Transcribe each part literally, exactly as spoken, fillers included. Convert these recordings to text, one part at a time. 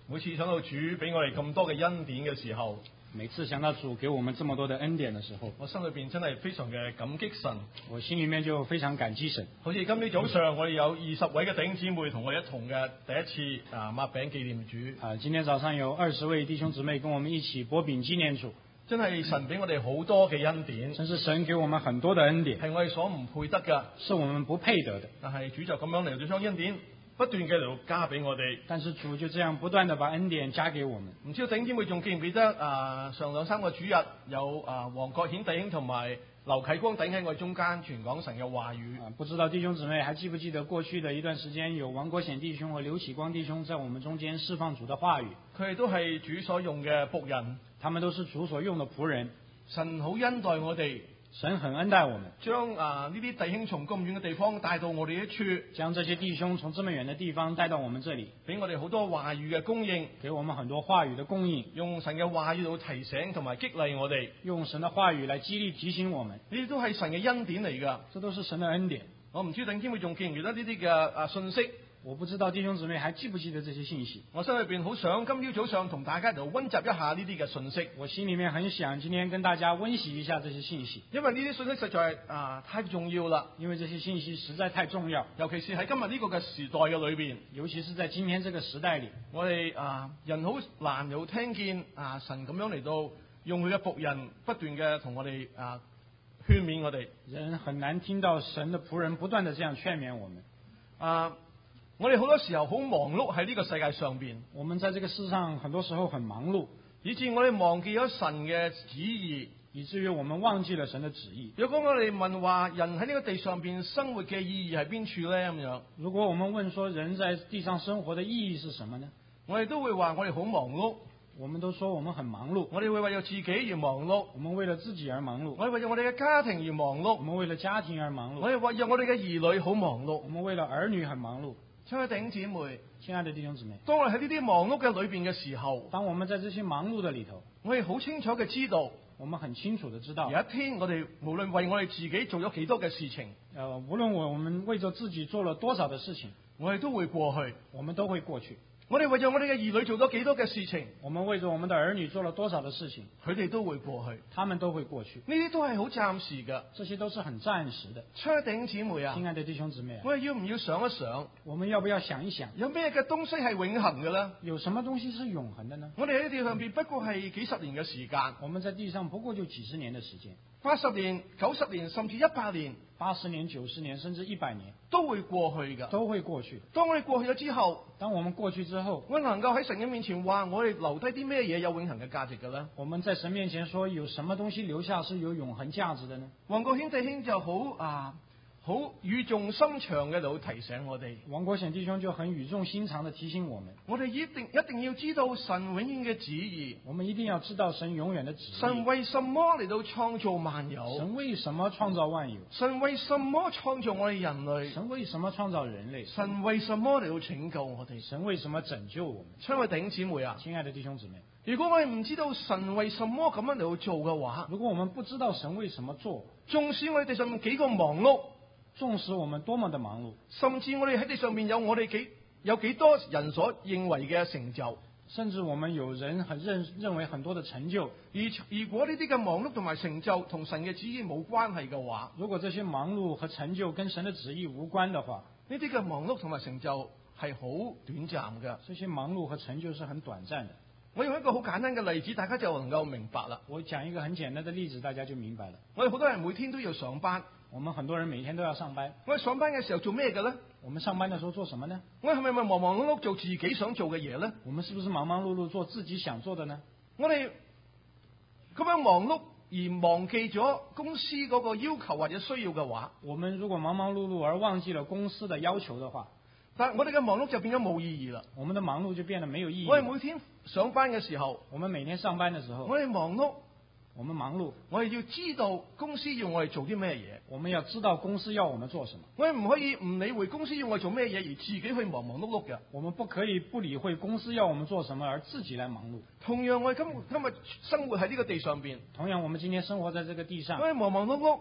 每次想到主俾我哋咁多嘅恩典嘅時候， 每次想到主給我們這麼多的恩典的時候， 我心裏邊真係非常嘅感激神。 我心裏面就非常感激神。 好似今朝早上我哋有二十位嘅弟兄姊妹同我一同嘅第一次啊擘餅紀念主。 啊，今天早上有二十位弟兄姊妹跟我們一起擘餅紀念主。 真係神俾我哋好多嘅恩典， 真是神給我們很多的恩典， 係我哋所唔配得嘅， 是我們不配得的。 但係主就咁樣嚟到將恩典不斷嘅嚟到加俾我哋。 但是主就這樣不斷地把恩典加給我們。 唔知道弟兄姊妹仲記唔記得啊？上兩三個主日有啊黃國顯弟兄同埋劉啟光弟兄喺我哋中間傳講神嘅話語。 啊，不知道弟兄姊妹還記不記得過去的一段時間有王國顯弟兄和劉啟光弟兄在我們中間釋放主的話語。 佢哋都係主所用嘅僕人， 他們都是主所用的僕人。 神好恩待我哋， 神很恩待我們， 將啊呢啲弟兄從咁遠嘅地方帶到我哋一處， 將這些弟兄從這麼遠的地方帶到我們這裡， 俾我哋好多話語嘅供應， 給我們很多話語的供應， 用神嘅話語嚟提醒同埋激勵我哋， 用神的話語來激勵提醒我們， 呢啲都係神嘅恩典嚟㗎， 這都是神的恩典。 我唔知弟兄姊妹仲記唔記得呢啲嘅啊信息？ 我不知道弟兄姊妹還記不記得這些信息？ 我心裏邊好想今朝早上同大家嚟溫習一下呢啲嘅信息。 我心裏面很想今天跟大家溫習一下這些信息， 因為呢啲信息實在啊太重要啦。 因為這些信息實在太重要， 尤其是喺今日呢個嘅時代嘅裏邊， 尤其是在今天這個時代裡， 我哋啊人好難有聽見啊神咁樣嚟到用佢嘅僕人不斷嘅同我哋啊勸勉我哋。 人很難聽到神的僕人不斷地這樣勸勉我們。 啊，我哋好多時候好忙碌喺呢個世界上邊， 我們在這個世上很多時候很忙碌， 以致我哋忘記咗神嘅旨意， 以至於我們忘記了神的旨意。 如果我哋問話人喺呢個地上邊生活嘅意義係邊處咧咁樣？ 如果我們問說人在地上生活的意義是什麼呢？ 我哋都會話我哋好忙碌。 我們都說我們很忙碌， 我哋會為咗自己而忙碌， 我們為了自己而忙碌， 我哋為咗我哋嘅家庭而忙碌， 我們為了家庭而忙碌， 我哋為咗我哋嘅兒女好忙碌， 我們為了兒女很忙碌。 親愛的弟兄姊妹， 親愛的弟兄姊妹， 當我哋喺呢啲忙碌嘅裏邊嘅時候， 當我們在這些忙碌的裏頭， 我哋好清楚嘅知道， 我們很清楚的知道， 有一天我哋無論為我哋自己做咗幾多嘅事情， 呃，無論我我們為咗自己做了多少的事情， 我哋都會過去， 我們都會過去。 我哋為咗我哋嘅兒女做咗幾多嘅事情， 我們為咗我們的兒女做了多少的事情， 佢哋都會過去， 他們都會過去。 呢啲都係好暫時嘅， 這些都是很暫時的。 親愛的弟兄姊妹啊， 親愛的弟兄姊妹啊， 我哋要唔要想一想， 我們要不要想一想， 有咩嘅東西係永恆嘅咧？ 有什麼東西是永恆的呢？ 我哋喺地上邊不過係幾十年嘅時間， 我們在地上不過就幾十年的時間， 八十年、九十年甚至一百年， 八十年、九十年甚至一百年都會過去嘅， 都會過去。 當我哋過去咗之後， 當我們過去之後， 我能夠喺神嘅面前話我哋留低啲咩嘢有永恆嘅價值嘅咧？ 我們在神面前說有什麼東西留下是有永恆價值的呢？ 黃國顯弟兄就好啊，好語重心長嘅嚟提醒我哋。 王國顯弟兄就很語重心長地提醒我們， 我哋一定一定要知道神永遠嘅旨意。 我們一定要知道神永遠的旨意。 神為什麼嚟到創造萬有？ 神為什麼創造萬有？ 神為什麼創造我哋人類？ 神為什麼創造人類？ 神為什麼嚟到拯救我哋？ 神為什麼拯救我們？ 親愛的弟兄姊妹啊， 親愛的弟兄姊妹， 如果我哋唔知道神為什麼咁樣嚟到做嘅話， 如果我們不知道神為什麼做， 縱使我哋地上面幾個忙碌， 縱使我們多麼的忙碌， 甚至我哋喺地上面有我哋幾有幾多人所認為嘅成就， 甚至我們有人很認認為很多的成就， 而如果呢啲嘅忙碌同埋成就同神嘅旨意冇關係嘅話， 如果這些忙碌和成就跟神的旨意無關的話， 呢啲嘅忙碌同埋成就係好短暫嘅。 這些忙碌和成就是很短暫的。 我用一個好簡單嘅例子，大家就能夠明白啦。 我講一個很簡單的例子，大家就明白了。 我哋好多人每天都要上班， 我們很多人每天都要上班。 我哋上班嘅時候做咩嘅咧？ 我們上班的時候做什麼呢？ 我哋係咪咪忙忙碌碌做自己想做嘅嘢咧？ 我們是不是忙忙碌碌做自己想做的呢？ 我哋咁樣忙碌而忘記咗公司嗰個要求或者需要嘅話， 我們如果忙忙碌碌而忘記了公司的要求的話， 但係我哋嘅忙碌就變咗冇意義啦。 我們的忙碌就變得沒有意義。 我哋每天上班嘅時候， 我們每天上班的時候， 我哋忙碌， 我們忙碌， 我哋要知道公司要我哋做啲咩嘢。 我們要知道公司要我們做什麼。 我哋唔可以唔理會公司要我哋做咩嘢，而自己去忙忙碌碌嘅。 我們不可以不理會公司要我們做什麼而自己來忙碌。 同樣，我哋今今日生活喺呢個地上邊， 同樣，我們今天生活在這個地上， 我哋忙忙碌碌，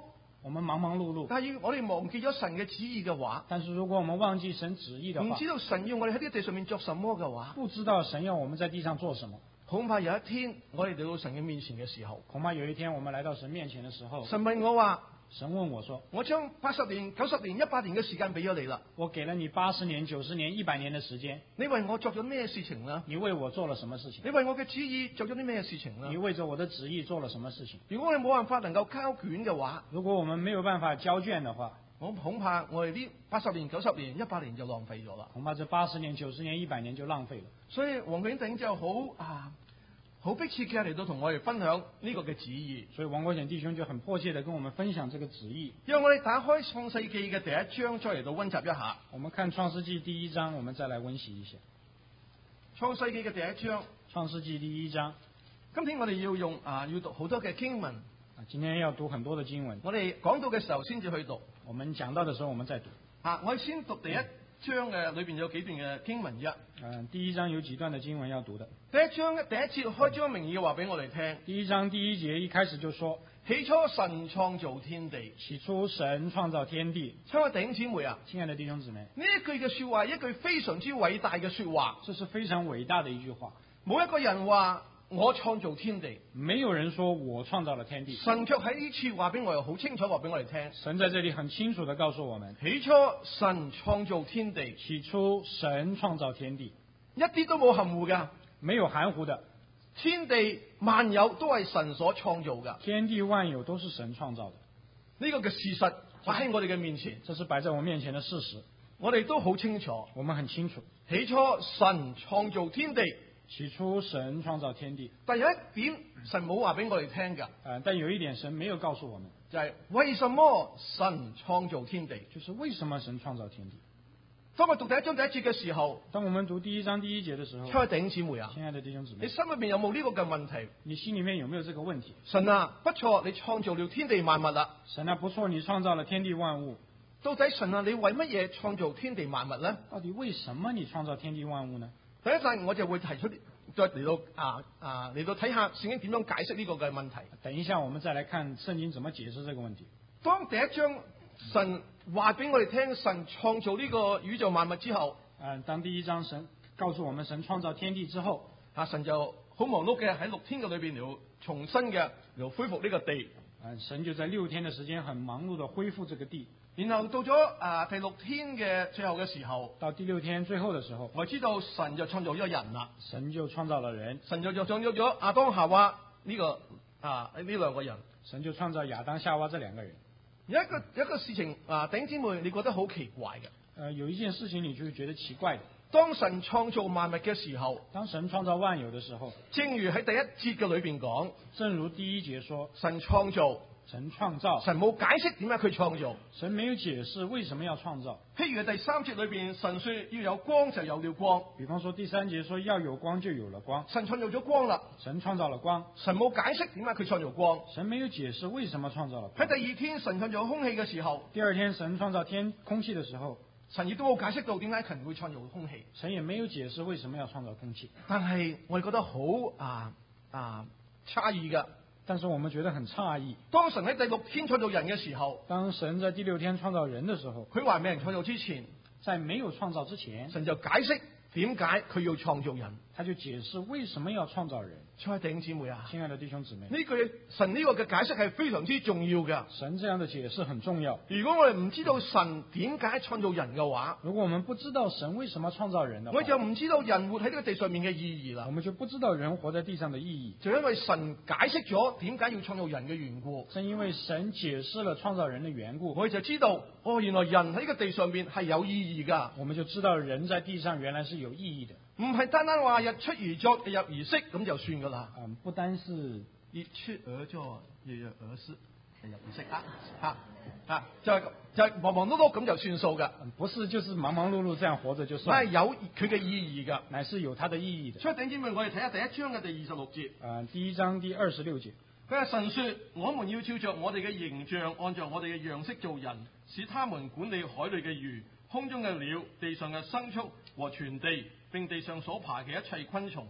我們忙忙碌碌， 但係要我哋忘記咗神嘅旨意嘅話， 但是如果我們忘記神旨意的話， 唔知道神要我哋喺呢個地上面作什麼嘅話， 不知道神要我們在地上做什麼， 恐怕有一天我哋嚟到神嘅面前嘅時候， 恐怕有一天我們來到神面前的時候， 神問我話： 神問我說， 我將八十年、九十年、一百年嘅時間俾咗你啦， 我給了你八十年、九十年、一百年的時間， 你為我作咗咩事情呢？ 你為我做了什麼事情？ 你為我嘅旨意做咗啲咩事情呢你？為着我的旨意做了什麼事情？ 如果我哋冇辦法能夠交卷嘅話， 如果我們沒有辦法交卷的話， 我恐怕我哋呢八十年、九十年、一百年就浪費咗啦。 恐怕這八十年、九十年、一百年就浪費了。 所以黃景鼎就好啊，好迫切嘅嚟到同我哋分享呢個嘅旨意。 所以王國顯弟兄就很迫切地跟我們分享這個旨意。 讓我哋打開創世記嘅第一章，再嚟到溫習一下。 我們看創世記第一章，我們再來溫習一下。 創世記嘅第一章， 創世記第一章。 今天我哋要用啊，要讀好多嘅經文。 啊，今天要讀很多的經文。 我哋講到嘅時候先至去讀。 我們講到的時候，我們再讀。 啊，我哋先讀第一章嘅裏邊有幾段嘅經文啫。 嗯，第一章有幾段的經文要讀的。 第一章第一節開宗明義嘅話俾我哋聽。 第一章第一節一開始就說： 起初神創造天地。 起初神創造天地。 親愛的弟兄姊妹啊， 親愛的弟兄姊妹， 呢一句嘅說話，一句非常之偉大嘅說話。 這是非常偉大的一句話。 冇一個人話我創造天地， 沒有人說我創造了天地。 神卻喺呢次話俾我哋好清楚話俾我哋聽。 神在這裡很清楚地告訴我們： 起初神創造天地。 起初神創造天地， 一啲都冇含糊噶。 沒有含糊的。 天地萬有都係神所創造噶。 天地萬有都是神創造的。 呢個嘅事實擺喺我哋嘅面前， 這是擺在我面前的事實。 我哋都好清楚。 我們很清楚。 起初神創造天地。 起初神創造天地， 但有一點神冇話俾我哋聽噶。 呃，但有一點神沒有告訴我們， 就係為什麼神創造天地？ 就是為什麼神創造天地。 當我讀第一章第一節嘅時候， 當我們讀第一章第一節的時候， 親愛的弟兄姊妹啊， 親愛的弟兄姊妹， 你心裏邊有冇呢個嘅問題？ 你心裏面有沒有這個問題？ 神啊，不錯，你創造了天地萬物啦。 神啊，不錯，你創造了天地萬物。 到底神啊，你為乜嘢創造天地萬物呢？ 到底為什麼你創造天地萬物呢？ 第一陣我就會提出，再嚟到啊啊嚟到睇下聖經點樣解釋呢個嘅問題。 等一下，我們再來看聖經怎麼解釋這個問題。 當第一章神話俾我哋聽，神創造呢個宇宙萬物之後， 嗯，當第一章神告訴我們神創造天地之後， 啊神就好忙碌嘅喺六天嘅裏邊嚟重新嘅嚟恢復呢個地。 嗯，神就在六天嘅時間很忙碌地恢復這個地。 然後到咗啊第六天嘅最後嘅時候， 到第六天最後嘅時候， 我知道神就創造咗人啦。 神就創造了人， 神就就創造咗亞當夏娃呢個啊呢兩個人。 神就創造亞當夏娃這兩個人。 有一個有一個事情啊，弟兄姊妹，你覺得好奇怪嘅？ 呃，有一件事情你就會覺得奇怪的。 當神創造萬物嘅時候， 當神創造萬有嘅時候， 正如喺第一節嘅裏邊講， 正如第一節說， 神創造。 神創造， 神冇解釋點解佢創造， 神沒有解釋為什麼要創造。 譬如第三節裏邊，神說要有光就有了光。 比方說第三節說要有光就有了光， 神創造咗光啦， 神創造了光， 神冇解釋點解佢創造光， 神沒有解釋為什麼創造了光。 喺第二天神創造空氣嘅時候， 第二天神創造天空氣的時候， 神亦都冇解釋到點解神會創造空氣， 神也沒有解釋為什麼要創造空氣。 但係我哋覺得好啊啊詫異噶。 但是我們覺得很詫異， 當神喺第六天創造人嘅時候， 當神在第六天創造人的時候， 佢話未人創造之前， 在沒有創造之前， 神就解釋點解佢要創造人， 他就解釋為什麼要創造人。 親愛的弟兄姊妹啊， 親愛的弟兄姊妹， 呢句神呢個嘅解釋係非常之重要嘅。 神這樣的解釋很重要。 如果我哋唔知道神點解創造人嘅話， 如果我們不知道神為什麼創造人的話， 我就唔知道人活喺呢個地上面嘅意義啦。 我們就不知道人活在地上的意義。 就因為神解釋咗點解要創造人嘅緣故， 正因為神解釋了創造人的緣故， 我哋就知道哦，原來人喺呢個地上面係有意義噶。 我們就知道人在地上原來是有意義的， 唔係單單話日出而作日入而息咁就算噶啦。 嗯，不單是日出而作日入而息日入而息啊吓啊，就係就係忙忙碌碌咁就算數噶。 不是就是忙忙碌碌這樣活着就係算， 有佢嘅意義噶， 乃是有它的意義的。 所以弟兄姊妹，我哋睇下第一章嘅第二十六節。 啊，第一章第二十六節， 佢話神說：我們要照着我哋嘅形象，按照我哋嘅樣式做人，使他們管理海裏嘅魚、空中嘅鳥、地上嘅牲畜和全地，並地上所爬嘅一切昆蟲。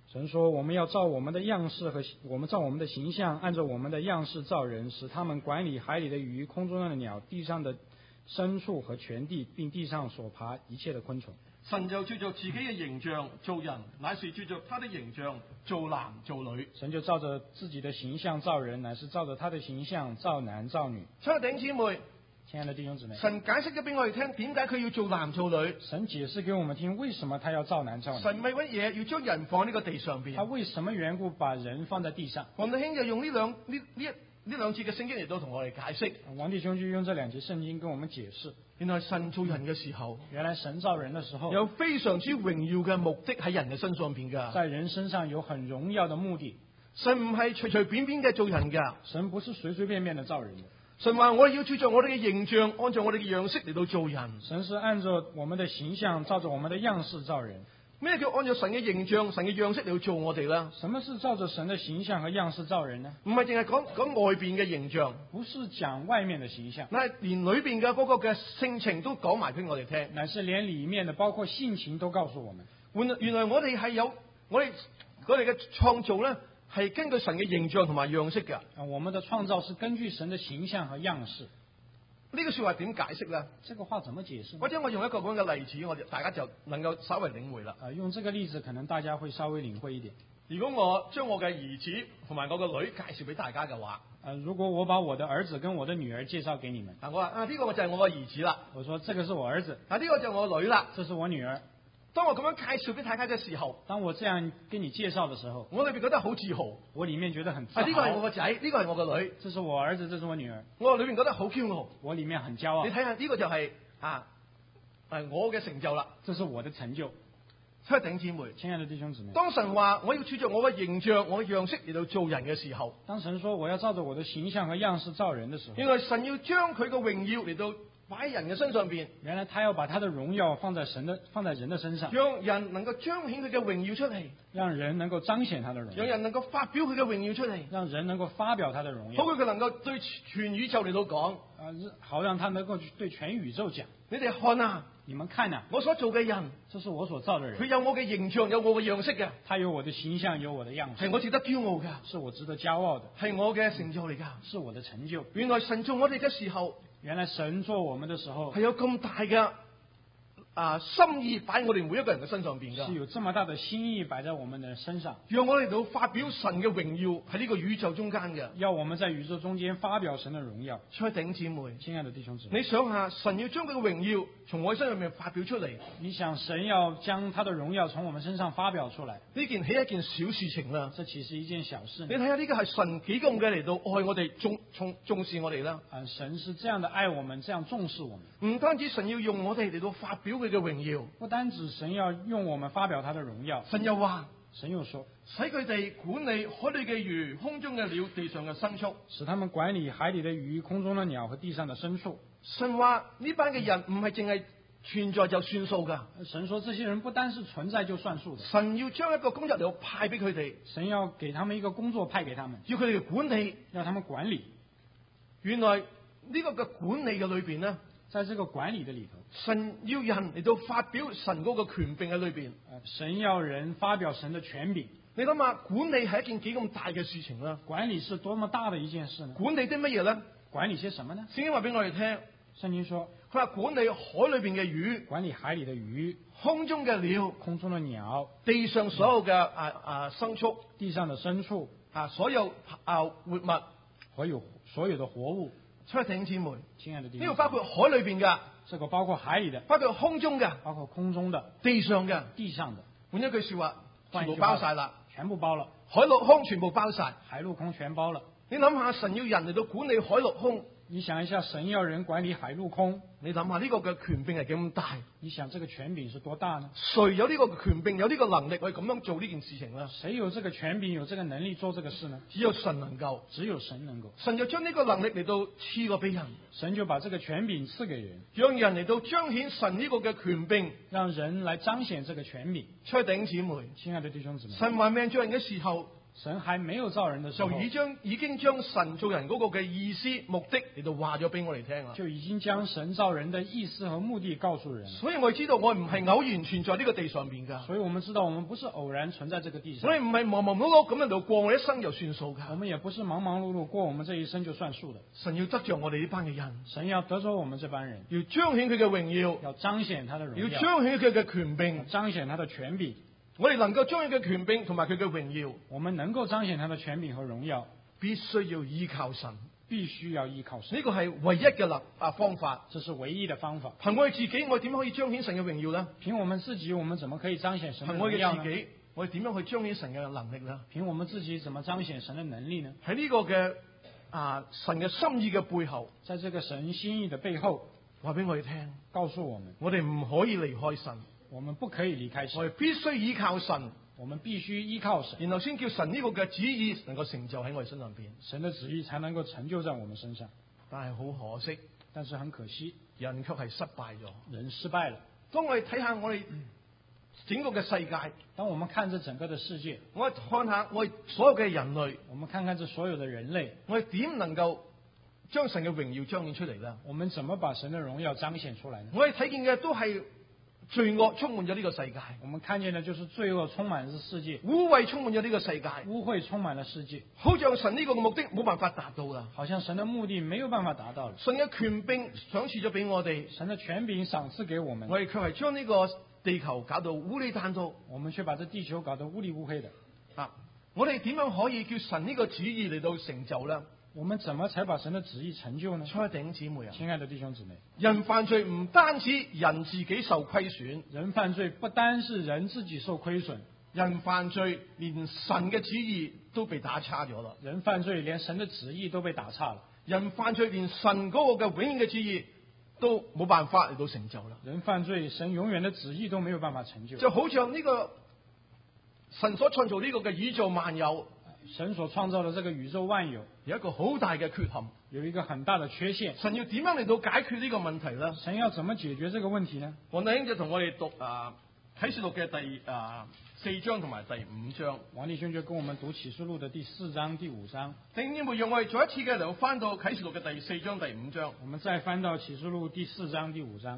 神說：我們要照我們的樣式和我們照我們的形象，按照我們的樣式造人，使他們管理海裡的魚、空中的鳥、地上的牲畜和全地，並地上所爬一切的昆蟲。 神就照着自己嘅形象造人，乃是照着他的形象造男造女。 神就照着自己的形象造人，乃是照着他的形象造男造女。 親愛的弟兄姊妹， 親愛的弟兄姊妹， 神解釋咗俾我哋聽，點解佢要做男做女？ 神解釋給我們聽，為什麼他要造男造女？ 神為乜嘢要將人放喺呢個地上邊？ 他為什麼緣故把人放在地上？ 黃弟兄就用呢兩呢呢一呢兩節嘅聖經嚟到同我哋解釋。 王弟兄就用這兩節聖經跟我們解釋， 原來神造人嘅時候， 原來神造人的時候， 有非常之榮耀嘅目的喺人嘅身上邊㗎。 在人身上有很榮耀的目的。 神唔係隨隨便便嘅造人㗎。 神不是隨隨便便的造人的。 神話我哋要照着我哋嘅形象，按照我哋嘅樣式嚟到造人。 神是按照我們的形象，照着我們的樣式造人。 咩叫按照神嘅形象、神嘅樣式嚟到做我哋咧？ 什麼是照着神的形象和樣式造人呢？ 唔係淨係講講外邊嘅形象， 不是講外面的形象， 乃係連裏邊嘅嗰個嘅性情都講埋俾我哋聽。 乃是連裏面的包括性情都告訴我們。 原原來我哋係有我哋我哋嘅創造咧，係根據神嘅形象同埋樣式㗎。 啊，我們的創造是根據神的形象和樣式。 呢個說話點解釋咧？ 這個話怎麼解釋呢？ 或者我用一個咁嘅例子，我哋大家就能夠稍微領會啦。 啊，用這個例子，可能大家會稍微領會一點。 如果我將我嘅兒子同埋我個女介紹俾大家嘅話， 啊，如果我把我的兒子跟我的女兒介紹給你們， 啊，我話啊呢個就係我個兒子啦， 我說這個是我兒子， 啊呢個就係我個女啦， 這是我女兒。 當我咁樣介紹俾大家嘅時候， 當我這樣跟你介紹的時候， 我裏邊覺得好自豪。 我裏面覺得很自豪。 啊呢個係我個仔，呢個係我個女， 這是我兒子，這是我女兒。 我裏邊覺得好驕傲， 我裏面很驕傲。 你睇下呢個就係啊係我嘅成就啦， 這是我的成就。 親愛的弟兄姊妹， 親愛的弟兄姊妹， 當神話我要照着我嘅形象、我嘅樣式嚟到做人嘅時候， 當神說我要照着我的形象和樣式造人的時候， 原來神要將佢嘅榮耀嚟到擺喺人嘅身上邊， 原來他要把他的榮耀放在神的放在人的身上， 讓人能夠彰顯佢嘅榮耀出嚟， 讓人能夠彰顯他的榮耀， 讓人能夠發表佢嘅榮耀出嚟， 讓人能夠發表他的榮耀， 好佢佢能夠對全宇宙嚟到講， 啊，好讓他能夠對全宇宙講， 你哋看啊， 你們看啊， 我所做嘅人， 這是我所造的人， 佢有我嘅形象，有我嘅樣式嘅， 他有我的形象，有我的樣式， 係我值得驕傲嘅， 是我值得驕傲的， 係我嘅成就嚟噶， 是我的成就。 原來神做我哋嘅時候， 原來神做我們的時候係有咁大嘅啊心意擺喺我哋每一個人嘅身上邊噶， 是有這麼大的心意擺在我們的身上， 讓我哋到發表神嘅榮耀喺呢個宇宙中間嘅， 要我們在宇宙中間發表神的榮耀。 親愛的弟兄姊妹， 親愛的弟兄姊妹， 你想下，神要將佢嘅榮耀從我身上面發表出嚟， 你想神要將他的榮耀從我們身上發表出來， 呢件係一件小事情啦。 這其實一件小事。 你睇下呢個係神幾咁嘅嚟到愛我哋，重重重視我哋啦。 啊，神是這樣的愛我們，這樣重視我們。 唔單止神要用我哋嚟到發表佢嘅榮耀， 不單止神要用我們發表他的榮耀， 神又話， 神又說， 使佢哋管理海裏嘅魚、空中嘅鳥、地上嘅牲畜。 使他們管理海裏的魚、空中的鳥和地上的牲畜。 神話呢班嘅人唔係淨係存在就算數噶， 神說這些人不單是存在就算數的， 神要將一個工作嚟到派俾佢哋， 神要給他們一個工作派給他們， 要佢哋管理， 要他們管理。 原來呢個嘅管理嘅裏邊呢， 在這個管理的裏頭， 神要人嚟到發表神嗰個權柄喺裏邊。 神要人發表神的權柄。 你諗下，管理係一件幾咁大嘅事情啦。 管理是多麼大的一件事呢？ 管理啲乜嘢咧？ 管理些什麼呢？ 聖經話俾我哋聽， 聖經說， 佢話管理海裏邊嘅魚， 管理海裏的魚， 空中嘅鳥， 空中的鳥， 地上所有嘅啊啊牲畜， 地上的牲畜， 啊所有啊活物， 和有所有的活物。 親愛的弟兄姊妹， 親愛的弟兄姊妹， 呢個包括海裏邊嘅， 這個包括海裏的， 包括空中嘅， 包括空中的， 地上嘅， 地上的。 換一句說話，全部換一句話包晒啦， 全部包了， 海陸空全部包晒。 海陸空全包了。 你諗下，神要人嚟到管理海陸空， 你想一下，神要人管理海陸空， 你諗下呢個嘅權柄係幾咁大？ 你想這個權柄是多大呢？ 誰有呢個權柄，有呢個能力去咁樣做呢件事情呢？ 誰有這個權柄，有這個能力做這個事呢？ 只有神能夠， 只有神能夠。 神就將呢個能力嚟到賜過俾人， 神就把這個權柄賜給人， 讓人嚟到彰顯神呢個嘅權柄， 讓人來彰顯這個權柄。 親愛的弟兄姊妹， 親愛的弟兄姊妹， 神還命做人嘅時候， 神還沒有造人的時候， 就已將已經將神造人嗰個嘅意思目的嚟到話咗俾我哋聽啦。 就已經將神造人的意思和目的告訴人了。 所以我哋知道我哋唔係偶然存在呢個地上邊㗎。 所以我們知道我們不是偶然存在這個地上。 我哋唔係忙忙碌碌咁喺度過我一生就算數㗎。 我們也不是忙忙碌碌過我們這一生就算數的。 神要得着我哋呢班嘅人， 神要得着我們這班人， 要彰顯佢嘅榮耀， 要彰顯他的榮要耀， 彰顯佢嘅權柄。 彰顯他的權柄。 我哋能夠彰顯佢嘅權柄同埋佢嘅榮耀， 我們能夠彰顯他的權柄和榮耀， 必須要依靠神。 必須要依靠神。 呢個係唯一嘅立啊方法。 這是唯一的方法。 憑我哋自己，我哋點樣可以彰顯神嘅榮耀呢？ 憑我們自己，我們怎麼可以彰顯神的憑我榮耀呢？ 哋自己，我哋點樣去彰顯神嘅能力呢？ 憑我們自己怎麼彰顯神的能力呢？ 喺呢個嘅啊神嘅心意嘅背後， 在這個神心意的背後， 話俾我哋聽， 告訴我們， 我哋唔可以離開神， 我們不可以離開神， 我哋必須依靠神， 我們必須依靠神， 然後先叫神呢個嘅旨意能夠成就喺我哋身上邊。 神的旨意才能夠成就在我們身上。 但係好可惜， 但是很可惜， 人卻係失敗咗。 人失敗了。 當我哋睇下我哋整個嘅世界， 當我們看這整個的世界， 我哋看下我哋所有嘅人類， 我們看看這所有的人類， 我哋點能夠將神嘅榮耀彰顯出嚟呢？ 我們怎麼把神的榮耀彰顯出來呢？ 我哋睇見嘅都係罪惡充滿咗呢個世界， 我們看見的就是罪惡充滿了世界， 污穢充滿咗呢個世界， 污穢充滿了世界， 好像神呢個嘅目的冇辦法達到啦。 好像神的目的沒有辦法達到了。 神嘅權柄賞賜咗俾我哋， 神的權柄賞賜給我們， 我哋卻係將呢個地球搞到烏里單刀， 我們卻把這地球搞得烏里烏黑的。 啊！我哋點樣可以叫神呢個旨意嚟到成就呢？ 我們怎麼才把神的旨意成就呢？ 親愛的弟兄姊妹啊， 親愛的弟兄姊妹， 人犯罪唔單止人自己受虧損， 人犯罪不單是人自己受虧損， 人犯罪連神嘅旨意都被打叉咗啦。 人犯罪連神的旨意都被打岔了， 人犯罪連神嗰個嘅永遠嘅旨意都冇辦法嚟到成就啦。 人犯罪，神永遠的旨意都沒有辦法成就。 就好像呢個神所創造呢個嘅宇宙萬有， 神所創造的這個宇宙萬有有一個好大嘅缺陷， 有一個很大的缺陷。 神要點樣嚟到解決呢個問題呢？ 神要怎麼解決這個問題呢？ 黃弟兄就同我哋讀啊啟示錄嘅第啊四章同埋第五章。 王弟兄就跟我們讀啟示錄的第四章、第五章。 弟兄姊妹，讓我哋再一次嘅嚟到翻到啟示錄嘅第四章、第五章。 我們再翻到啟示錄第四章、第五章。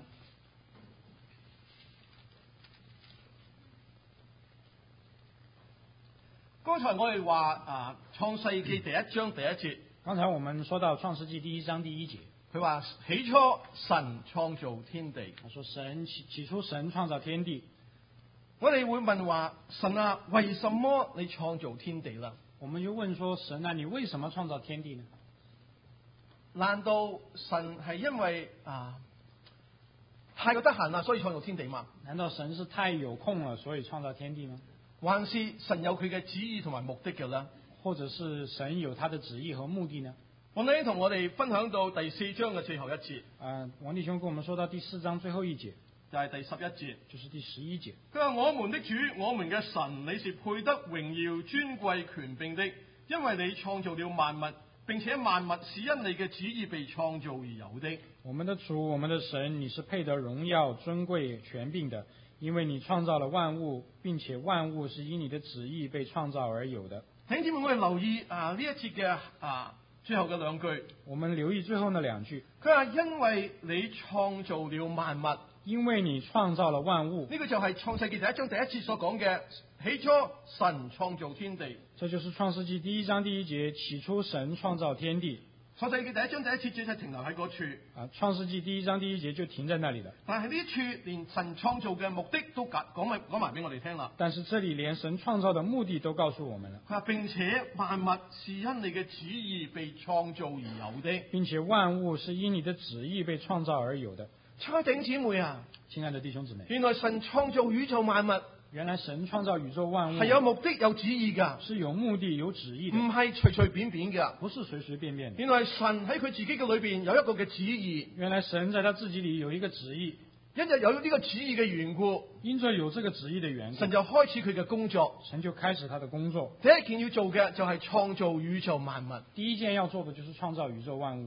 剛才我哋話啊創世記第一章第一節， 剛才我們說到創世記第一章第一節， 佢話起初神創造天地。 他說神起起初神創造天地。 我哋會問話神啊，為什麼你創造天地啦？ 我們就問說神啊，你為什麼創造天地呢？ 難道神係因為啊太過得閒啦，所以創造天地嘛？ 難道神是太有空了，所以創造天地嗎？ 還是神有佢嘅旨意同埋目的嘅咧？ 或者是神有他的旨意和目的呢？ 王弟兄同我哋分享到第四章嘅最後一節。 啊，王弟兄跟我們說到第四章最後一節， 就係第十一節， 就是第十一節。 佢話：我們的主，我們嘅神，你是配得榮耀、尊貴、權柄的，因為你創造了萬物，並且萬物是因你嘅旨意被創造而有的。 我們的主，我們的神，你是配得榮耀、尊貴、權柄的，因為你創造了萬物，並且萬物是因你的旨意被創造而有的。 請姊妹我哋留意啊呢一節嘅啊最後嘅兩句。 我們留意最後那兩句。 佢話：因為你創造了萬物。 因為你創造了萬物， 呢個就係創世記第一章第一節所講嘅，起初神創造天地。 這就是創世記第一章第一節，起初神創造天地。 創世記第一章第一節只係停留喺嗰處。 啊，創世記第一章第一節就停在那裡了。 但係呢一處連神創造嘅目的都講講埋講埋俾我哋聽啦。 但是這裡連神創造的目的都告訴我們了。 佢話並且萬物是因你嘅旨意被創造而有的， 並且萬物是因你的旨意被創造而有的。 親愛的弟兄姊妹啊， 親愛的弟兄姊妹， 原來神創造宇宙萬物， 原來神創造宇宙萬物係有目的有旨意噶， 是有目的有旨意的， 唔係隨隨便便嘅， 不是隨隨便便的。 原來神喺佢自己嘅裏邊有一個嘅旨意， 原來神在他自己裡有一個旨意， 因為有呢個旨意嘅緣故， 因着有這個旨意的緣故， 神就開始佢嘅工作， 神就開始他的工作。 第一件要做嘅就係創造宇宙萬物。 第一件要做的就是創造宇宙萬物。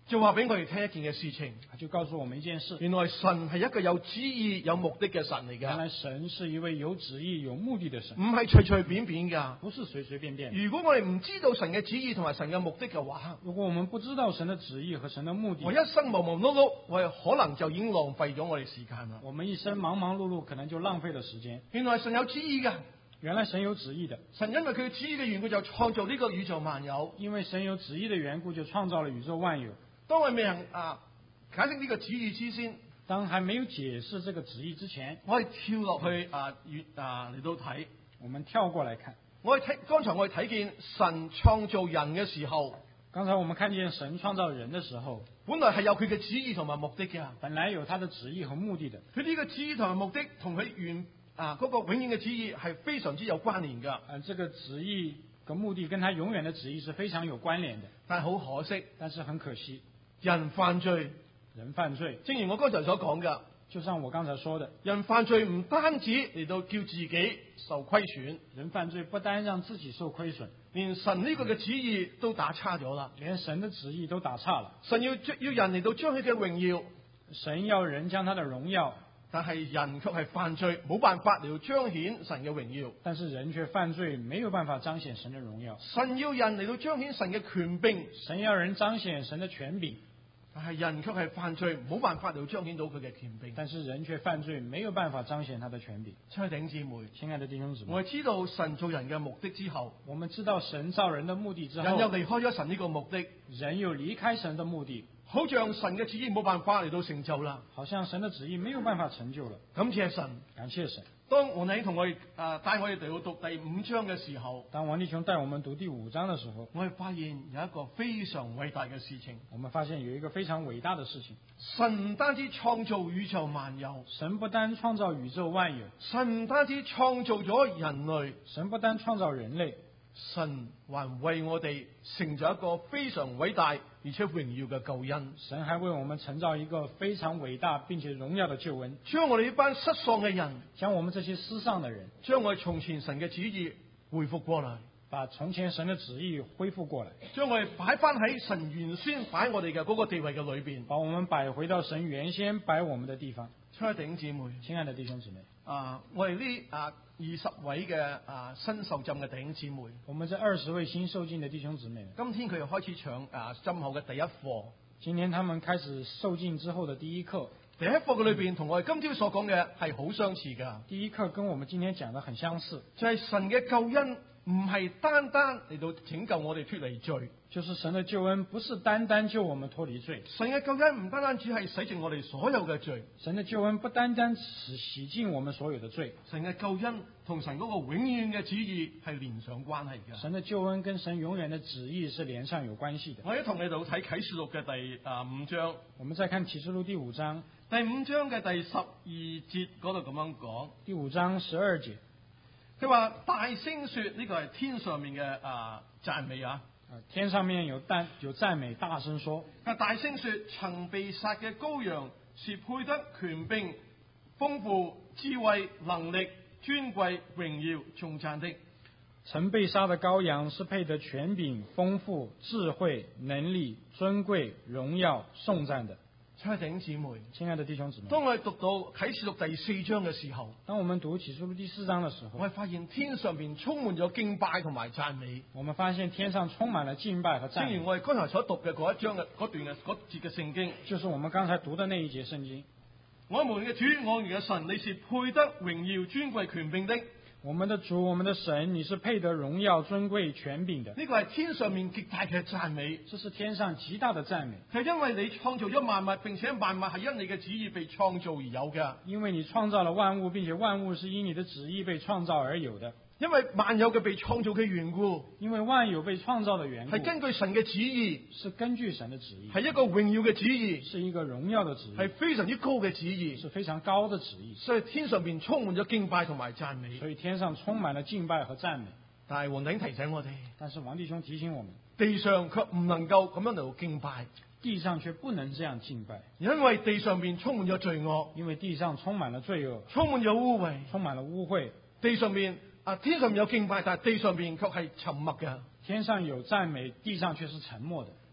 就話俾我哋聽一件嘅事情， 就告訴我們一件事： 原來神係一個有旨意、有目的嘅神嚟原㗎， 來神是一位有旨意、有目的的神， 唔係隨隨便便㗎。 不是隨隨便便。 如果我哋唔知道神嘅旨意同埋神嘅目的嘅話， 如果我們不知道神的旨意和神的目的， 我一生忙忙碌碌，我哋可能就已經浪費咗我哋時間啦。 我們一生忙忙碌碌，可能就浪費了時間。 原來神有旨意㗎， 原來神有旨意的， 神因為佢旨意嘅緣故就創造呢個宇宙萬有。 因為神有旨意的緣故，就創造了宇宙萬有。 當我未能啊解釋呢個旨意之先， 當還沒有解釋這個旨意之前， 我哋跳落去啊越啊嚟到睇， 我們跳過來看。 我哋睇剛才我哋睇見神創造人嘅時候， 剛才我們看見神創造人的時候， 本來係有佢嘅旨意同埋目的嘅。 本來有他的旨意和目的的。 佢呢個旨意同埋目的同佢原啊嗰、那個永遠嘅旨意係非常之有關聯㗎。 呃，這個旨意跟目的跟他永遠的旨意是非常有關聯的。 但係好可惜， 但是很可惜， 人犯罪， 人犯罪， 正如我剛才所講㗎， 就像我剛才說的， 人犯罪唔單止嚟到叫自己受虧損， 人犯罪不單讓自己受虧損， 連神呢個嘅旨意都打叉咗啦。 連神的旨意都打岔了。 神要要人嚟到將佢嘅榮耀， 神要人將他的榮耀， 但係人卻係犯罪，冇辦法嚟到彰顯神嘅榮耀。 但是人卻犯罪，沒有辦法彰顯神的榮耀。 神要人嚟到彰顯神嘅權柄， 神要人彰顯神的權柄， 但係人卻係犯罪，冇辦法嚟到彰顯到佢嘅權柄。 但是人卻犯罪，沒有辦法彰顯他的權柄。 親愛的弟兄姊妹， 親愛的弟兄姊妹， 我哋知道神造人嘅目的之後， 我們知道神造人的目的之後， 人又離開咗神呢個目的， 人又離開神的目的， 好像神嘅旨意冇辦法嚟到成就啦。 好像神的旨意沒有辦法成就了。 感謝神， 感謝神。 當王弟同我哋啊帶我哋嚟到讀第五章嘅時候， 當王弟兄帶我們讀第五章的時候， 我哋發現有一個非常偉大嘅事情。 我們發現有一個非常偉大的事情。 神唔單止創造宇宙萬有， 神不單創造宇宙萬有， 神唔單止創造咗人類， 神不單創造人類， 神還為我哋成就一個非常偉大而且榮耀嘅救恩。 神還為我們成造一個非常偉大並且榮耀的救恩， 將我哋呢班失喪嘅人， 將我們這些失喪的人， 將我哋從前神嘅旨意恢復過嚟， 把從前神的旨意恢復過來， 將我哋擺翻喺神原先擺我哋嘅嗰個地位嘅裏邊， 把我們擺回到神原先擺我們的地方。 親愛的弟兄姊妹， 親愛的弟兄姊妹， 啊，我哋呢啊二十位嘅啊新受浸嘅弟兄姊妹， 我們這二十位新受浸的弟兄姊妹， 今天佢又開始上啊浸後嘅第一課。 今天他們開始受浸之後的第一課， 第一課嘅裏邊同我哋今朝所講嘅係好相似噶。 第一課跟我們今天講的很相似， 就係神嘅救恩唔係單單嚟到拯救我哋脫離罪， 就是神的救恩不是單單救我們脫離罪， 神嘅救恩唔單單只係洗淨我哋所有嘅罪， 神的救恩不單單使洗淨我們所有的罪， 神嘅救恩同神嗰個永遠嘅旨意係連上關係嘅。 神的救恩跟神永遠的旨意是連上有關係的。 我一同你度睇啟示錄嘅第啊五章， 我們再看啟示錄第五章， 第五章嘅第十二節嗰度咁樣講， 第五章十二節， 佢話大聲說，呢個係天上面嘅啊讚美啊。 天上面有讚有讚美，大聲說， 啊大聲說，曾被殺嘅羔羊是配得權柄、豐富、智慧、能力、尊貴、榮耀、頌讚的。 曾被殺的羔羊是配得權柄、豐富、智慧、能力、尊貴、榮耀、頌讚的。 親愛的弟兄姊妹， 親愛的弟兄姊妹， 當我哋讀到啟示錄第四章嘅時候， 當我們讀啟示錄第四章的時候， 我哋發現天上邊充滿咗敬拜同埋讚美。 我們發現天上充滿了敬拜和讚美。 正如我哋剛才所讀嘅嗰一章嘅嗰段嘅嗰節嘅聖經， 就是我們剛才讀的那一節聖經。 我們嘅主，我們嘅神，你是配得榮耀、尊貴、權柄的。 我們的主，我們的神，你是配得榮耀、尊貴、權柄的。 呢個係天上面極大嘅讚美， 這是天上極大的讚美。 係因為你創造咗萬物，並且萬物係因你嘅旨意被創造而有嘅。 因為你創造了萬物，並且萬物是因你的旨意被創造而有的。 因為萬有嘅被創造嘅緣故， 因為萬有被創造的緣故， 係根據神嘅旨意， 是根據神的旨意， 係一個榮耀嘅旨意， 是一個榮耀的旨意， 係非常之高嘅旨意， 是非常高的旨意。 所以天上邊充滿咗敬拜同埋讚美。 所以天上充滿了敬拜和讚美。 但係王頂提醒我哋， 但是王弟兄提醒我們， 地上卻唔能夠咁樣嚟到敬拜， 地上卻不能這樣敬拜， 因為地上邊充滿咗罪惡， 因為地上充滿了罪惡， 充滿咗污穢， 充滿了污穢。 地上邊啊，天上面有敬拜，但係地上邊卻係沉默嘅。 天上有讚美，地上卻是沉默的。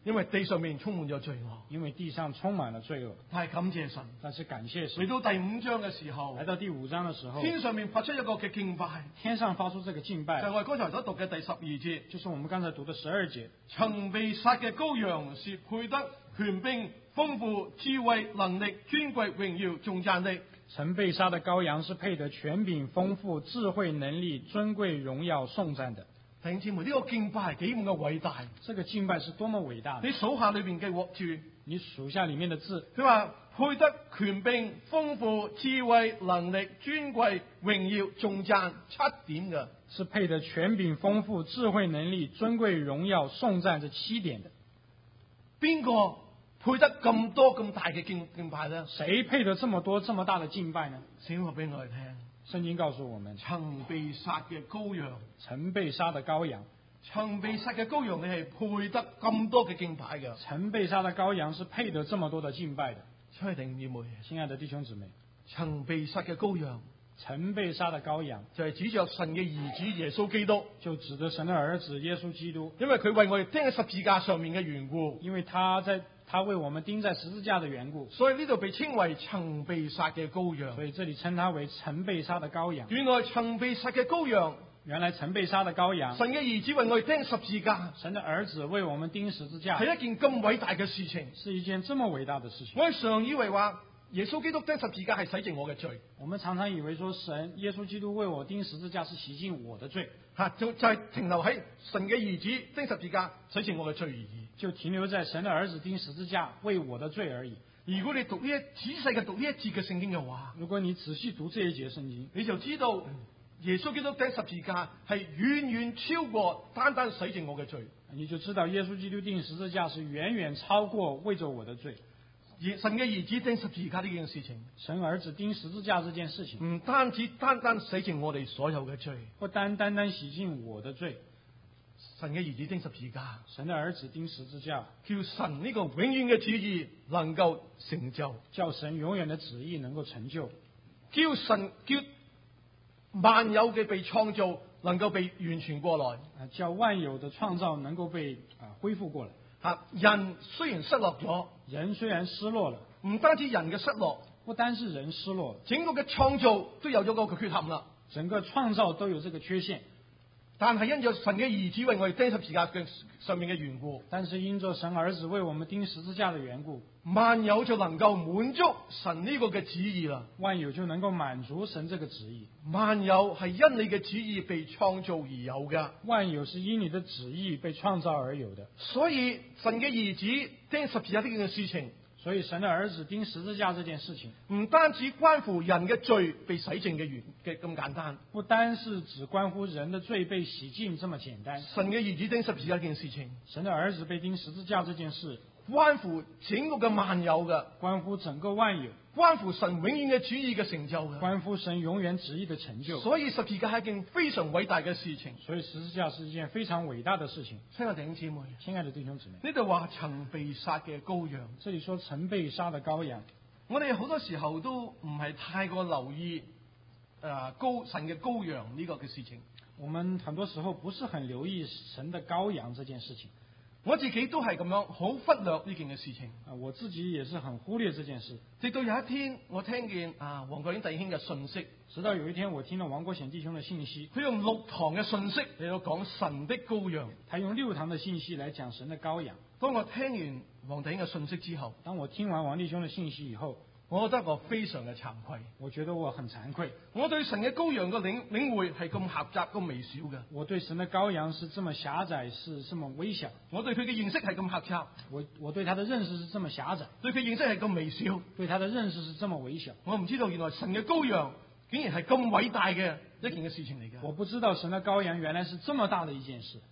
因為地上面充滿咗罪惡。 因為地上充滿了罪惡。 但係感謝神， 但是感謝神， 嚟到第五章嘅時候， 來到第五章的時候， 天上面發出一個嘅敬拜， 天上發出這個敬拜， 就係我哋剛才所讀嘅第十二節， 就是我們剛才讀的十二節。 曾被殺嘅羔羊是配得權柄、豐富、智慧、能力、尊貴、榮耀、頌讚的。 曾被殺的羔羊是配得權柄、豐富、智慧、能力、尊貴、榮耀、頌讚的。 弟兄姊妹，呢、這個敬拜係幾咁嘅偉大？ 這個敬拜是多麼偉大的！ 你數下裏邊嘅鑊住， 你數下裏面的字， 佢話配得權柄、豐富、智慧、能力、尊貴、榮耀、頌讚，七點嘅， 是配得權柄、豐富、智慧、能力、尊貴、榮耀、頌讚這七點的。 邊個配得咁多咁大嘅敬敬拜呢？ 誰配得這麼多這麼大的敬拜呢？ 聖經話俾我哋聽， 聖經告訴我們， 曾被殺嘅羔羊， 曾被殺的羔羊， 曾被殺嘅羔羊，你係配得咁多嘅敬拜嘅。 曾被殺的羔羊是配得這麼多的敬拜的。 親愛的姊妹， 親愛的弟兄姊妹， 曾被殺嘅羔羊， 曾被殺的羔羊就係指着神嘅兒子耶穌基督， 就指着神的兒子耶穌基督， 因為佢為我哋釘喺十字架上面嘅緣故， 因為他在他為我們釘在十字架的緣故， 所以呢度被稱為曾被殺嘅羔羊。 所以這裏稱他為曾被殺的羔羊。 原來曾被殺嘅羔羊， 原來曾被殺的羔羊， 神嘅兒子為我哋釘十字架， 神的兒子為我們釘十字架， 係一件咁偉大嘅事情， 是一件這麼偉大的事情。 我哋常以為話耶穌基督釘十字架係洗淨我嘅罪， 我們常常以為說神耶穌基督為我釘十字架是洗淨我的罪， 吓就就係停留喺神嘅兒子釘十字架洗淨我嘅罪而已。 就停留在神的兒子釘十字架為我的罪而已。 如果你讀呢一仔細嘅讀呢一節嘅聖經嘅話， 如果你仔細讀這一節聖經， 你就知道耶穌基督釘十字架係遠遠超過單單洗淨我嘅罪。 你就知道耶穌基督釘十字架是遠遠超過為着我的罪。 而神嘅兒子釘十字架呢件事情， 神兒子釘十字架這件事情， 唔單止單單洗淨我哋所有嘅罪， 不單單單洗淨我的罪。 神嘅兒子釘十字架， 神的兒子釘十字架， 叫神呢個永遠嘅旨意能夠成就， 叫神永遠的旨意能夠成就， 叫神叫萬有嘅被創造能夠被完全過來， 啊，叫萬有的創造能夠被啊恢復過來。 吓，人雖然失落咗， 人雖然失落了， 唔單止人嘅失落， 不單是人失落， 整個嘅創造都有咗嗰個缺陷啦。 整個創造都有這個缺陷。 但係因着神嘅兒子為我哋釘十字架嘅上面嘅緣故， 但是因着神兒子為我們釘十字架的緣故， 萬有就能夠滿足神呢個嘅旨意啦。 萬有就能夠滿足神這個旨意。 萬有係因你嘅旨意被創造而有嘅， 萬有是因你的旨意被創造而有的。 所以神嘅兒子釘十字架呢件事情， 所以神的兒子釘十字架這件事情， 唔單止關乎人嘅罪被洗淨嘅原嘅咁簡單， 不單是只關乎人的罪被洗淨這麼簡單。 神嘅兒子釘十字架呢件事情， 神的兒子被釘十字架這件事， 關乎整個嘅萬有嘅， 關乎整個萬有， 關乎神永遠嘅旨意嘅成就嘅， 關乎神永遠旨意的成就。 所以十字架係一件非常偉大嘅事情。 所以十字架是一件非常偉大的事情。 親愛的弟兄姊妹， 親愛的弟兄姊妹， 呢度話曾被殺嘅羔羊， 這裡說曾被殺的羔羊， 我哋好多時候都唔係太過留意誒羔神嘅羔羊呢個嘅事情。 我們很多時候不是很留意神的羔羊這件事情。 我自己都係咁樣好忽略呢件嘅事情。 啊，我自己也是很忽略這件事。 直到有一天，我聽見啊黃國英弟兄嘅信息， 直到有一天我聽了王國顯弟兄的信息， 佢用六堂嘅信息嚟到講神的羔羊。 他用六堂的信息來講神的羔羊。 當我聽完黃弟兄嘅信息之後， 當我聽完王弟兄的信息以後， 我覺得我非常嘅慚愧。 我覺得我很慚愧。 我對神嘅羔羊嘅領領會係咁狹窄、咁微小嘅。 我對神的羔羊是這麼狹窄，是這麼微小。 我對佢嘅認識係咁狹窄。 我我對他的認識是這麼狹窄。 對佢認識係咁微小。 對他的認識是這麼微小。 我唔知道原來神嘅羔羊竟然係咁偉大嘅一件嘅事情嚟嘅。 我不知道神的羔羊原來是這麼大的一件事。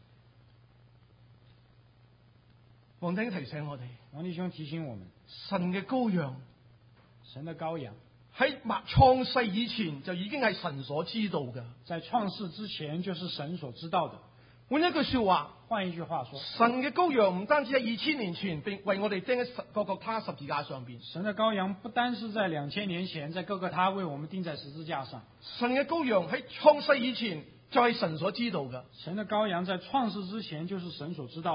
黃弟兄提醒我哋， 王弟兄提醒我們， 神嘅羔羊。 神的羔羊喺創世以前就已經係神所知道嘅， 在創世之前就是神所知道的。 換一句說話， 換一句話說， 神嘅羔羊唔單止喺二千年前並為我哋釘喺各各他十字架上邊。 神的羔羊不單是在兩千年前在各各他為我們釘在十字架上， 神嘅羔羊喺創世以前就係神所知道嘅。 神的羔羊在創世之前就是神所知道的。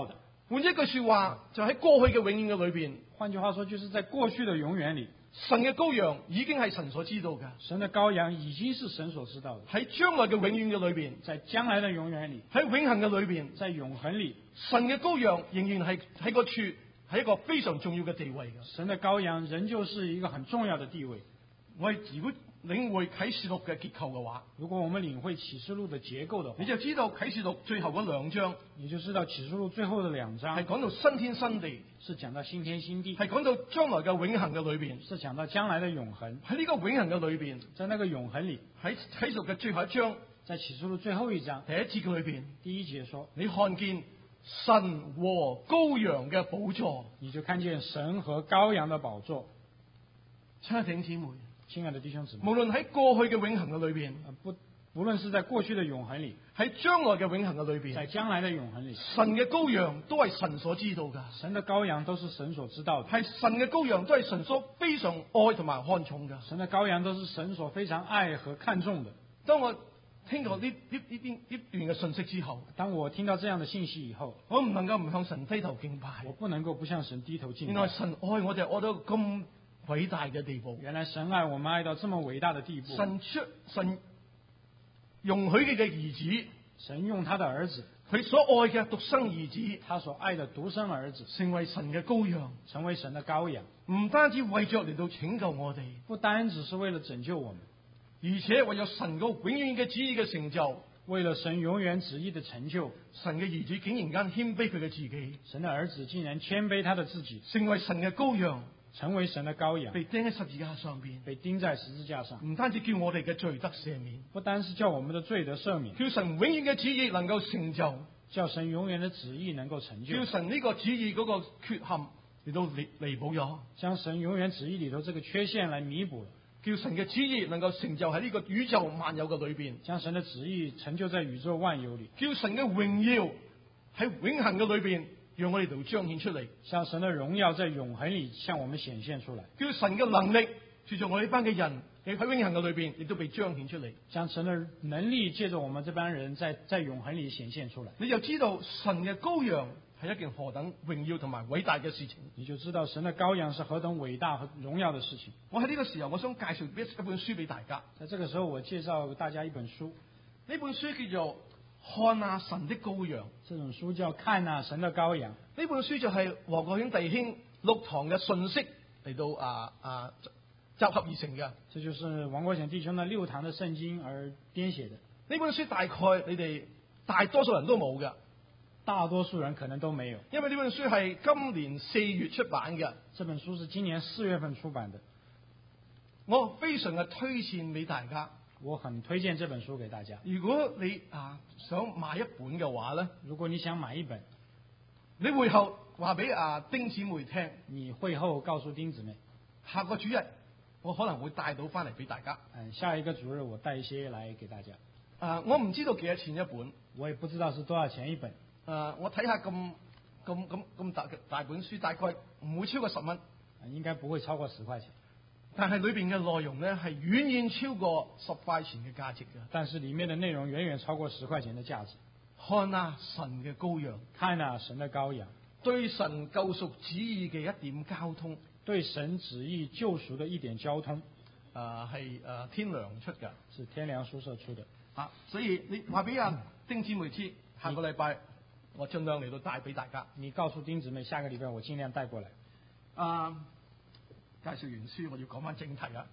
換一句說話，就喺過去嘅永遠嘅裏邊， 換句話說，就是在過去的永遠裡， 神嘅羔羊已經係神所知道嘅。 神的羔羊已經是神所知道的。 喺將來嘅永遠嘅裏邊， 在將來的永遠裡， 喺永恆嘅裏邊， 在永恆裡， 神嘅羔羊仍然係喺個處係一個非常重要嘅地位嘅。 神的羔羊仍舊是一個很重要的地位。 我哋如果領會啟示錄嘅結構嘅話， 如果我們領會啟示錄的結構的話， 你就知道啟示錄最後嗰兩章， 你就知道啟示錄最後的兩章係講到新天新地， 是講到新天新地， 係講到將來嘅永恆嘅裏邊， 是講到將來的永恆。 喺呢個永恆嘅裏邊， 在那個永恆裡， 喺啟示錄嘅最後一章， 在啟示錄最後一章第一節嘅裏邊， 第一節說， 你看見神和羔羊嘅寶座， 你就看見神和羔羊的寶座。 親愛的弟兄姊妹， 親愛的弟兄姊妹， 無論喺過去嘅永恆嘅裏邊， 不無論是在過去的永恆裡， 喺將來嘅永恆嘅裏邊， 在將來的永恆裡， 神嘅羔羊都係神所知道㗎。 神的羔羊都是神所知道的， 係神嘅羔羊都係神所非常愛同埋看重㗎。 神的羔羊都是神所非常愛和看重的。 當我聽過呢呢呢邊呢段嘅信息之後， 當我聽到這樣的信息以後， 我唔能夠唔向神低頭敬拜。 我不能夠不向神低頭敬拜。 原來神愛我哋愛到咁偉大嘅地步。 原來神愛我們愛到這麼偉大的地步。 神出神容許佢嘅兒子， 神用他的兒子， 佢所愛嘅獨生兒子， 他所愛的獨生兒子， 成為神嘅羔羊， 成為神的羔羊， 唔單止為着嚟到拯救我哋， 不單只是為了拯救我們， 而且為咗神個永遠嘅旨意嘅成就， 為了神永遠旨意的成就， 神嘅兒子竟然間謙卑佢嘅自己， 神的兒子竟然謙卑他的自己， 成為神嘅羔羊， 成為神的羔羊， 被釘喺十字架上邊， 被釘在十字架上， 唔單止叫我哋嘅罪得赦免， 不單是叫我們的罪得赦免， 叫神永遠嘅旨意能夠成就， 叫神永遠的旨意能夠成就， 叫神呢個旨意嗰個缺陷嚟到彌彌補咗， 將神永遠旨意裏頭這個缺陷來彌補了， 叫神嘅旨意能夠成就喺呢個宇宙萬有嘅裏邊， 將神的旨意成就在宇宙萬有裏， 叫神嘅榮耀喺永恆嘅裏邊，讓我哋度彰顯出嚟， 像神的榮耀在永恆裏向我們顯現出來， 叫神嘅能力隨着我哋呢班嘅人喺永恆嘅裏邊，亦都被彰顯出嚟， 將神的能力借着我們這班人在在永恆裏顯現出來， 你就知道神嘅羔羊係一件何等榮耀同埋偉大嘅事情， 你就知道神的羔羊是何等偉大和榮耀的事情。我喺呢個時候，我想介紹一一本書俾大家。 在這個時候，我介紹大家一本書， 呢本書叫做《看啊神的羔羊》。 這種書叫《看啊神的羔羊》。 呢本書就係黃國興弟兄六堂嘅信息嚟到啊啊集合而成嘅。 這就是王國顯弟兄的六堂的聖經而編寫的。 呢本書大概你哋大多數人都冇嘅。 大多數人可能都沒有， 因為呢本書係今年四月出版嘅。 這本書是今年四月份出版的， 我非常嘅推薦俾大家。 我很推薦這本書給大家。 如果你啊想買一本嘅話咧， 如果你想買一本， 你會後話俾啊丁姊妹聽。 你會後告訴丁姊妹， 下個主日我可能會帶到翻嚟俾大家。 嗯，下一個主日我帶一些來給大家。 啊，我唔知道幾多錢一本， 我也不知道是多少錢一本。 誒、uh，我睇下咁咁咁咁大大本書，大概唔會超過十蚊。 應該不會超過十塊錢。 但係裏邊嘅內容咧，係遠遠超過十塊錢嘅價值嘅。 但是裡面嘅內容遠遠超過十塊錢嘅價值。 看啊，神嘅羔羊， 看啊，神嘅羔羊， 對神救贖旨意嘅一點交通， 對神旨意救贖嘅一點交通， 誒係誒天良出嘅， 是天良書社出嘅。 啊，所以你話俾阿丁姊妹知，下個禮拜。我盡量嚟到帶俾大家。 你告訴丁姊妹，下個禮拜我盡量帶過來。 啊，介紹完書，我要講翻正題啦。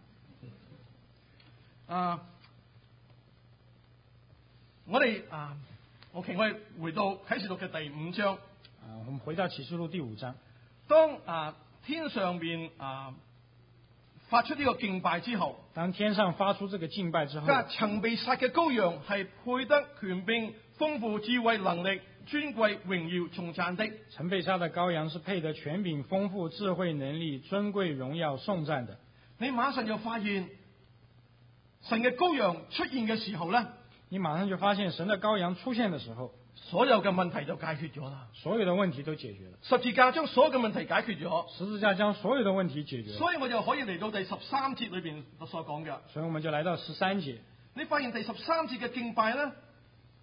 啊，我哋啊，OK，我哋回到啟示錄嘅第五章。 啊，我們回到啟示錄第五章。 當啊天上邊啊發出呢個敬拜之後， 當天上發出這個敬拜之後， 曾被殺嘅羔羊係配得權柄、豐富、智慧、能力、尊貴、榮耀、頌讚的。 曾被殺的羔羊是配得權柄、豐富、智慧、能力、尊貴、榮耀、頌讚的。 你馬上就發現神嘅羔羊出現嘅時候咧， 你馬上就發現神嘅羔羊出現嘅時候， 所有嘅問題就解決咗啦。 所有嘅問題都解決了。 十字架將所有嘅問題解決咗。 十字架將所有嘅問題解決了。 所以我就可以嚟到第十三節裏邊所講嘅。 所以我們就來到十三節。 你發現第十三節嘅敬拜咧，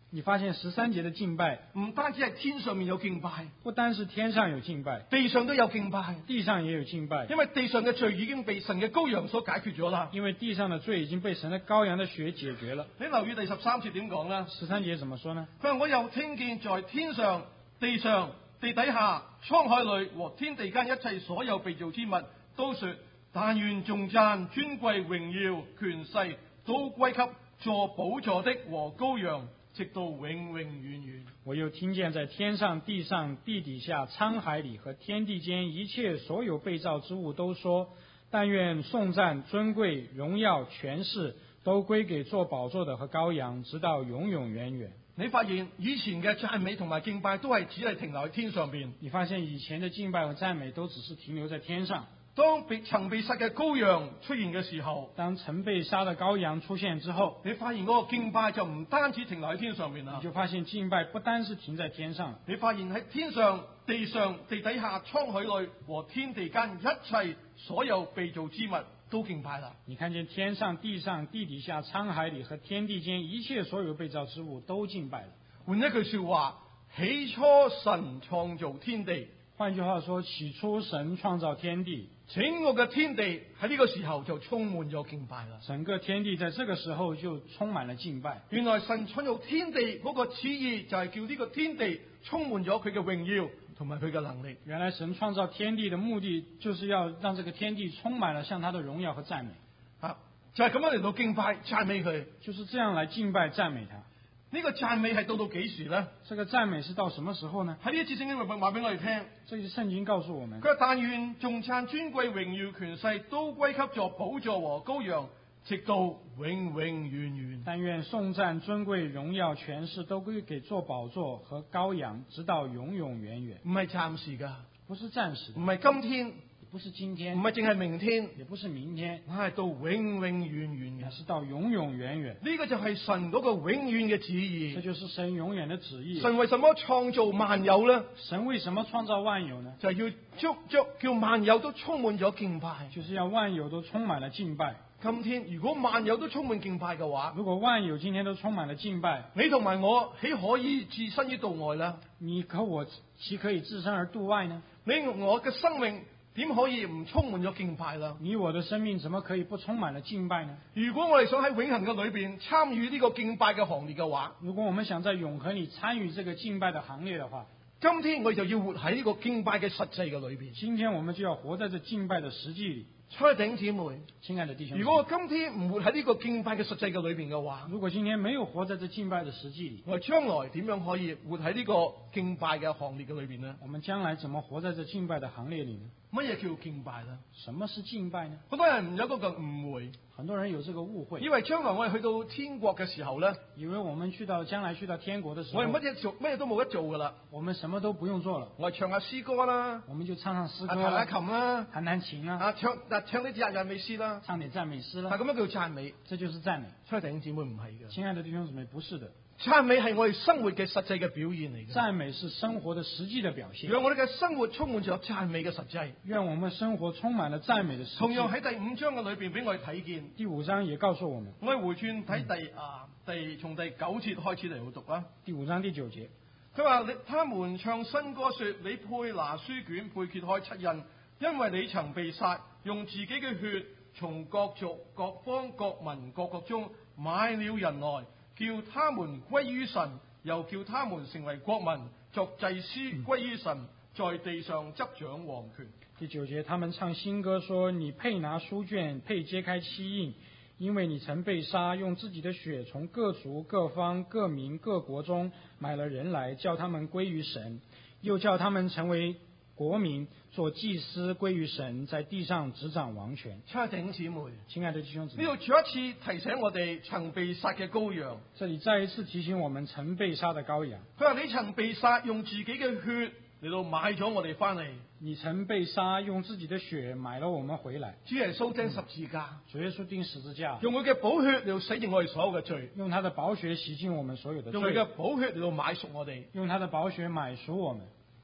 你發現十三節的敬拜， 唔單止係天上面有敬拜， 不單是天上有敬拜， 地上都有敬拜， 地上也有敬拜。 因為地上嘅罪已經被神嘅羔羊所解決咗啦。 因為地上的罪已經被神的羔羊的血解決了。 你留意第十三節點講啦？ 十三節怎麼說呢？ 佢話我又聽見在天上、地上、地底下、滄海裏和天地間一切所有被造之物，都說：但願頌讚、尊貴、榮耀、權勢都歸給坐寶座的和羔羊，直到永永遠遠。 我又聽見在天上、地上、地底下、滄海裡和天地間一切所有被造之物都說：但願頌讚、尊貴、榮耀、權勢都歸給坐寶座的和羔羊，直到永永遠遠。 你發現以前嘅讚美同埋敬拜都係只係停留喺天上邊。 你發現以前的敬拜和讚美都只是停留在天上。 當被曾被殺嘅羔羊出現嘅時候， 當曾被殺的羔羊出現之後， 你發現嗰個敬拜就唔單止停留喺天上面啦。 你就發現敬拜不單是停在天上， 你發現喺天上、地上、地底下、滄海裏和天地間一切所有被造之物都敬拜啦。 你看見天上、地上、地底下、滄海裡和天地間一切所有被造之物都敬拜了。 換一句說話，起初神創造天地。 換句話說，起初神創造天地， 整個嘅天地喺呢個時候就充滿咗敬拜啦。 整個天地在這個時候就充滿了敬拜。 原來神創造天地嗰個旨意就係叫呢個天地充滿咗佢嘅榮耀同埋佢嘅能力。 原來神創造天地的目的就是要讓這個天地充滿了像他的榮耀和讚美。 啊，就係咁樣嚟到敬拜讚美佢， 就是這樣來敬拜讚美他。 呢個讚美係到到幾時呢？ 這個讚美是到什麼時候呢？ 喺呢一節聖經裏面話俾我哋聽， 這是聖經告訴我們。 佢話但願頌讚尊貴榮耀權勢都歸給作寶座和羔羊，直到永永遠遠。 但願頌讚尊貴榮耀權勢都歸給作寶座和羔羊，直到永永遠遠。 唔係暫時噶， 不是暫時的， 唔係今天。 不是今天， 唔係淨係明天， 也不是明天， 係到永永遠遠嘅， 是到永永遠遠。 呢個就係神嗰個永遠嘅旨意。 這就是神永遠的旨意。 神為什麼創造萬有呢？ 神為什麼創造萬有呢？ 就係要捉捉叫萬有都充滿咗敬拜， 就是要萬有都充滿了敬拜。 今天如果萬有都充滿敬拜嘅話， 如果萬有今天都充滿了敬拜， 你同埋我豈可以置身於度外呢？ 你和我豈可以置身而度外呢？ 你我嘅生命點可以唔充滿咗敬拜啦？ 你我的生命怎麼可以不充滿了敬拜呢？ 如果我哋想喺永恆嘅裏邊參與呢個敬拜嘅行列嘅話， 如果我們想在永恆裏參與這個敬拜的行列的話， 今天我哋就要活喺呢個敬拜嘅實際嘅裏邊。 今天我們就要活在這敬拜的實際裏。 親愛的弟兄姊妹， 親愛的弟兄， 如果我今天唔活喺呢個敬拜嘅實際嘅裏邊嘅話， 如果今天沒有活在這敬拜的實際裏， 我哋將來點樣可以活喺呢個敬拜嘅行列嘅裏邊呢？ 我們將來怎麼活在這敬拜的行列裏呢？ 乜嘢叫敬拜呢？ 什麼是敬拜呢？ 好多人有嗰個誤會， 很多人有這個誤會， 以為將來我哋去到天國嘅時候呢， 以為我們去到將來去到天國的時候， 我哋乜嘢做乜嘢都冇得做噶啦， 我們什麼都不用做了， 我哋唱下詩歌啦， 我們就唱唱詩歌， 彈下琴啦， 彈彈琴啊， 啊唱嗱唱啲讚美詩啦， 唱點讚美詩啦， 係咁樣叫讚美， 這就是讚美。 所以弟兄姊妹唔係嘅， 親愛的弟兄姊妹，不是的。 讚美係我哋生活嘅實際嘅表現嚟嘅。 讚美是生活的實際的表現。 讓我哋嘅生活充滿咗讚美嘅實際。 讓我們生活充滿了讚美的實際。 同樣喺第五章嘅裏邊俾我哋睇見。 第五章也告訴我們。 我哋回轉睇第、嗯、啊第從第九節開始嚟讀啊。 第五章第九節， 佢話：你他們唱新歌說，你配拿書卷，配揭開七印，因為你曾被殺，用自己嘅血從各族、各方、各民、各國中買了人來。叫他們歸於神，又叫他們成為國民，作祭司歸於神，在地上執掌王權。 第九節，他們唱新歌說：你配拿書卷，配揭開七印，因為你曾被殺，用自己的血從各族、各方、各民、各國中買了人來，叫他們歸於神，又叫他們成為國民，做祭司歸於神，在地上執掌王權。 親愛的弟兄姊妹， 親愛的弟兄姊妹， 呢度再一次提醒我哋曾被殺嘅羔羊。 這裏再一次提醒我們曾被殺的羔羊。 佢話：你曾被殺，用自己嘅血嚟到買咗我哋翻嚟。 你曾被殺，用自己的血買了我們回來。 主耶穌釘十字架， 主耶穌釘十字架， 用佢嘅寶血嚟到洗淨我哋所有嘅罪， 用他的寶血洗淨我們所有的罪， 用佢嘅寶血嚟到買贖我哋， 用他的寶血買贖我們。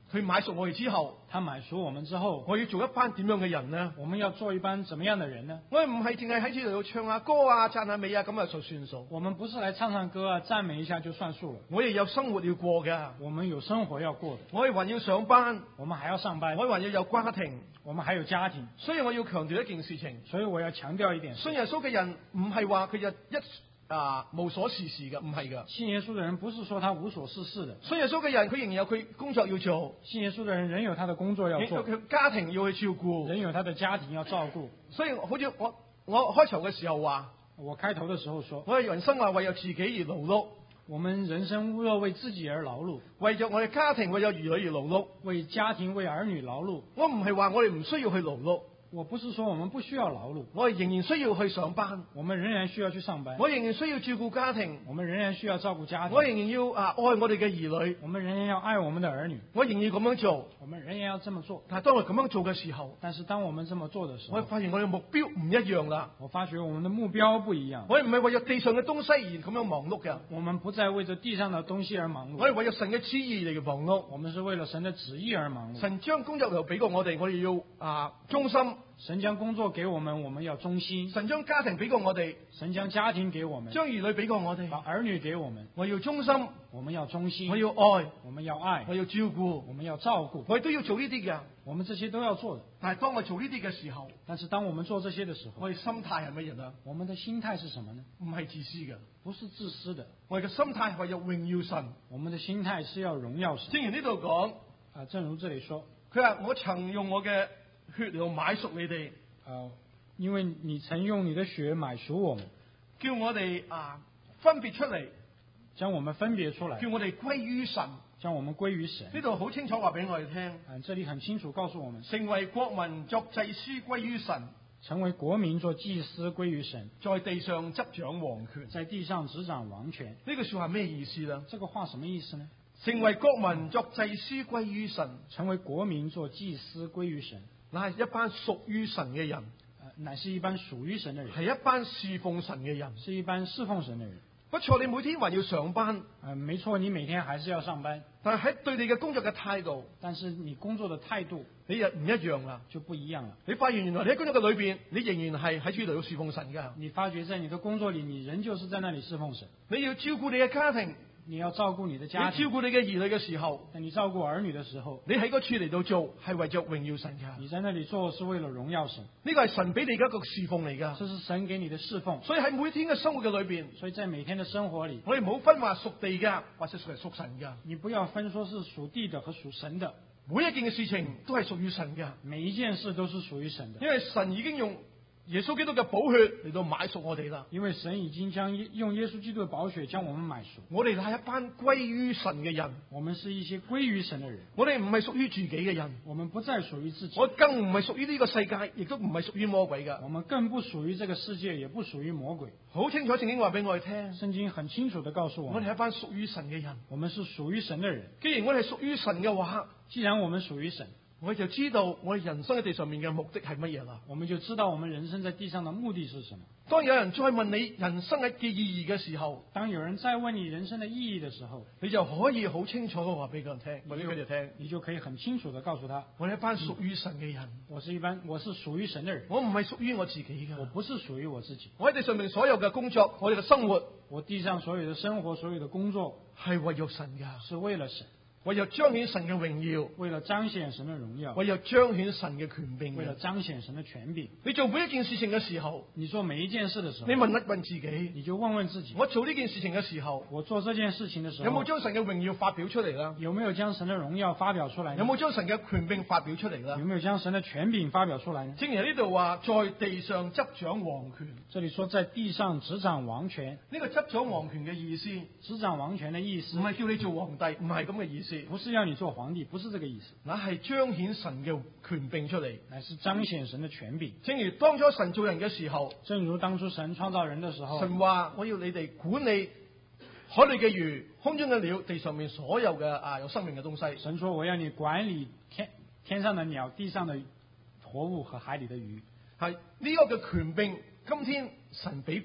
佢買贖我哋之後， 他買贖我們之後， 我要做一班點樣嘅人呢？ 我們要做一班怎麼樣的人呢？ 我哋唔係淨係喺呢度唱下歌啊、讚下美啊，咁啊就算數。 我們不是來唱唱歌啊、讚美一下就算數了。 我哋有生活要過嘅， 我們有生活要過的， 我哋還要上班， 我們還要上班， 我哋還要有家庭， 我們還有家庭。 所以我要強調一件事情， 所以我要強調一點， 信耶穌嘅人唔係話佢就一啊無所事事嘅，唔係噶。 信耶穌的人不是說他無所事事的， 信耶穌嘅人佢仍然有佢工作要做， 信耶穌的人仍有他的工作要做， 佢家庭要去照顧， 仍有他的家庭要照顧。 所以好似我我開頭嘅時候話， 我開頭的時候說， 我哋人生啊為咗自己而勞碌， 我們人生若為自己而勞碌， 為咗我哋家庭為咗兒女而勞碌， 為家庭為兒女勞碌。 我唔係話我哋唔需要去勞碌。 我不是說我們不需要勞碌， 我哋仍然需要去上班， 我們仍然需要去上班， 我仍然需要照顧家庭， 我們仍然需要照顧家庭， 我仍然要啊愛我哋嘅兒女， 我們仍然要愛我們的兒女， 我仍然要咁樣做， 我們仍然要這麼做。 但係當我咁樣做嘅時候， 但是當我們這麼做的時候， 我發現我哋目標唔一樣啦。 我發覺我們的目標不一樣， 我哋唔係為咗地上嘅東西而咁樣忙碌嘅， 我們不再為着地上的東西而忙碌， 我哋為咗神嘅旨意嚟忙碌， 我們是為了神的旨意而忙碌。 神將工作又俾過我哋，我哋要啊忠心。 神將工作給我們，我們要忠心。 神將家庭俾過我哋， 神將家庭給我們， 將兒女俾過我哋， 把兒女給我們。 我要忠心， 我們要忠心。 我要愛， 我們要愛。 我要照顧， 我們要照顧。 我哋都要做呢啲嘅。 我們這些都要做的。 但係當我做呢啲嘅時候， 但是當我們做這些的時候， 我哋心態係乜嘢啊？ 我們的心態是什麼呢？ 唔係自私嘅， 不是自私的。 我哋嘅心態係為咗榮耀神。 我們的心態是要榮耀神。 正如呢度講， 啊，正如這裏說， 佢話我曾用我嘅血嚟到買贖你哋。 啊，因為你曾用你的血買贖我們， 叫我哋啊分別出嚟， 將我們分別出來， 叫我哋歸於神， 將我們歸於神。 呢度好清楚話俾我哋聽。 啊，這裏很清楚告訴我們， 成為國民作祭司歸於神， 成為國民做祭司歸於神， 在地上執掌王權， 在地上執掌王權。 呢句說話咩意思呢？ 這個話什麼意思呢？ 成為國民作祭司歸於神， 成為國民做祭司歸於神， 乃係一班屬於神嘅人。 乃是一班屬於神的人， 係一班侍奉神嘅人， 是一班侍奉神的人。 不錯，你每天還要上班， 啊，沒錯，你每天還是要上班。 但係喺對你嘅工作嘅態度， 但是你工作的態度， 你又唔一樣啦， 就不一樣了。 你發現原來你喺工作嘅裏邊，你仍然係喺呢度要侍奉神噶。 你發覺在你的工作裏，你仍舊是在那裏侍奉神。 你要照顧你嘅家庭。 你要照顧你的家庭， 你照顧你嘅兒女嘅時候， 你照顧兒女的時候， 你喺嗰處嚟到做係為着榮耀神噶。 你在那裏做是為了榮耀神， 呢個係神俾你嘅一個侍奉嚟噶。 這是神給你的侍奉。 所以喺每天嘅生活嘅裏邊， 所以在每天的生活裏， 我哋唔好分話屬地噶，或者係屬神噶。 你不要分說是屬地的和屬神的， 每一件嘅事情都係屬於神噶。 每一件事都是屬於神的， 因為神已經用耶穌基督嘅寶血嚟到買贖我哋啦。 因為神已經將用耶穌基督嘅寶血將我們買贖。 我哋係一班歸於神嘅人， 我們是一些歸於神嘅人。 我哋唔係屬於自己嘅人， 我們不再屬於自己。 我更唔係屬於呢個世界，亦都唔係屬於魔鬼噶。 我們更不屬於這個世界，也不屬於魔鬼。 好清楚聖經話俾我哋聽， 聖經很清楚地告訴我們， 我哋係一班屬於神嘅人。 我們是屬於神嘅人。 既然我哋係屬於神嘅話， 既然我們屬於神， 我哋就知道我哋人生喺地上面嘅目的係乜嘢啦。 我們就知道我們人生在地上的目的是什麼。 當有人再問你人生嘅意義嘅時候， 當有人再問你人生的意義的時候， 你就可以好清楚嘅話俾佢哋聽，話俾佢哋聽， 你就可以很清楚地告訴他， 我係一班屬於神嘅人。 我是一班，我是屬於神的人。 我唔係屬於我自己嘅， 我不是屬於我自己。 我喺地上面所有嘅工作，我哋嘅生活， 我地上所有的生活，所有的工作係為咗神噶， 是為了神。 為了彰顯神嘅榮耀， 為了彰顯神的榮耀， 為了彰顯神嘅權柄， 為了彰顯神的權柄。 你做每一件事情嘅時候， 你做每一件事的時候， 你問一問自己， 你就問問自己， 我做呢件事情嘅時候， 我做這件事情的時候， 有冇將神嘅榮耀發表出嚟啦？ 有沒有將神的榮耀發表出來呢？ 有冇將神嘅權柄發表出嚟啦？ 有沒有將神的權柄發表出來呢？ 正如呢度話，在地上執掌王權。 這裏說在地上執掌王權， 呢個執掌王權嘅意思， 執掌王權的意思， 唔係叫你做皇帝，唔係咁嘅意思， 不是要你做皇帝，不是這個意思， 那係彰顯神嘅權柄出嚟， 乃是彰顯神的權柄。 正如當初神造人嘅時候， 正如當初神創造人的時候， 神話我要你哋管理海裏嘅魚、空中嘅鳥、地上面所有嘅啊有生命嘅東西。 神說我要你管理天天上的鳥、地上的活物和海裏的魚。 係呢個嘅權柄，今天神俾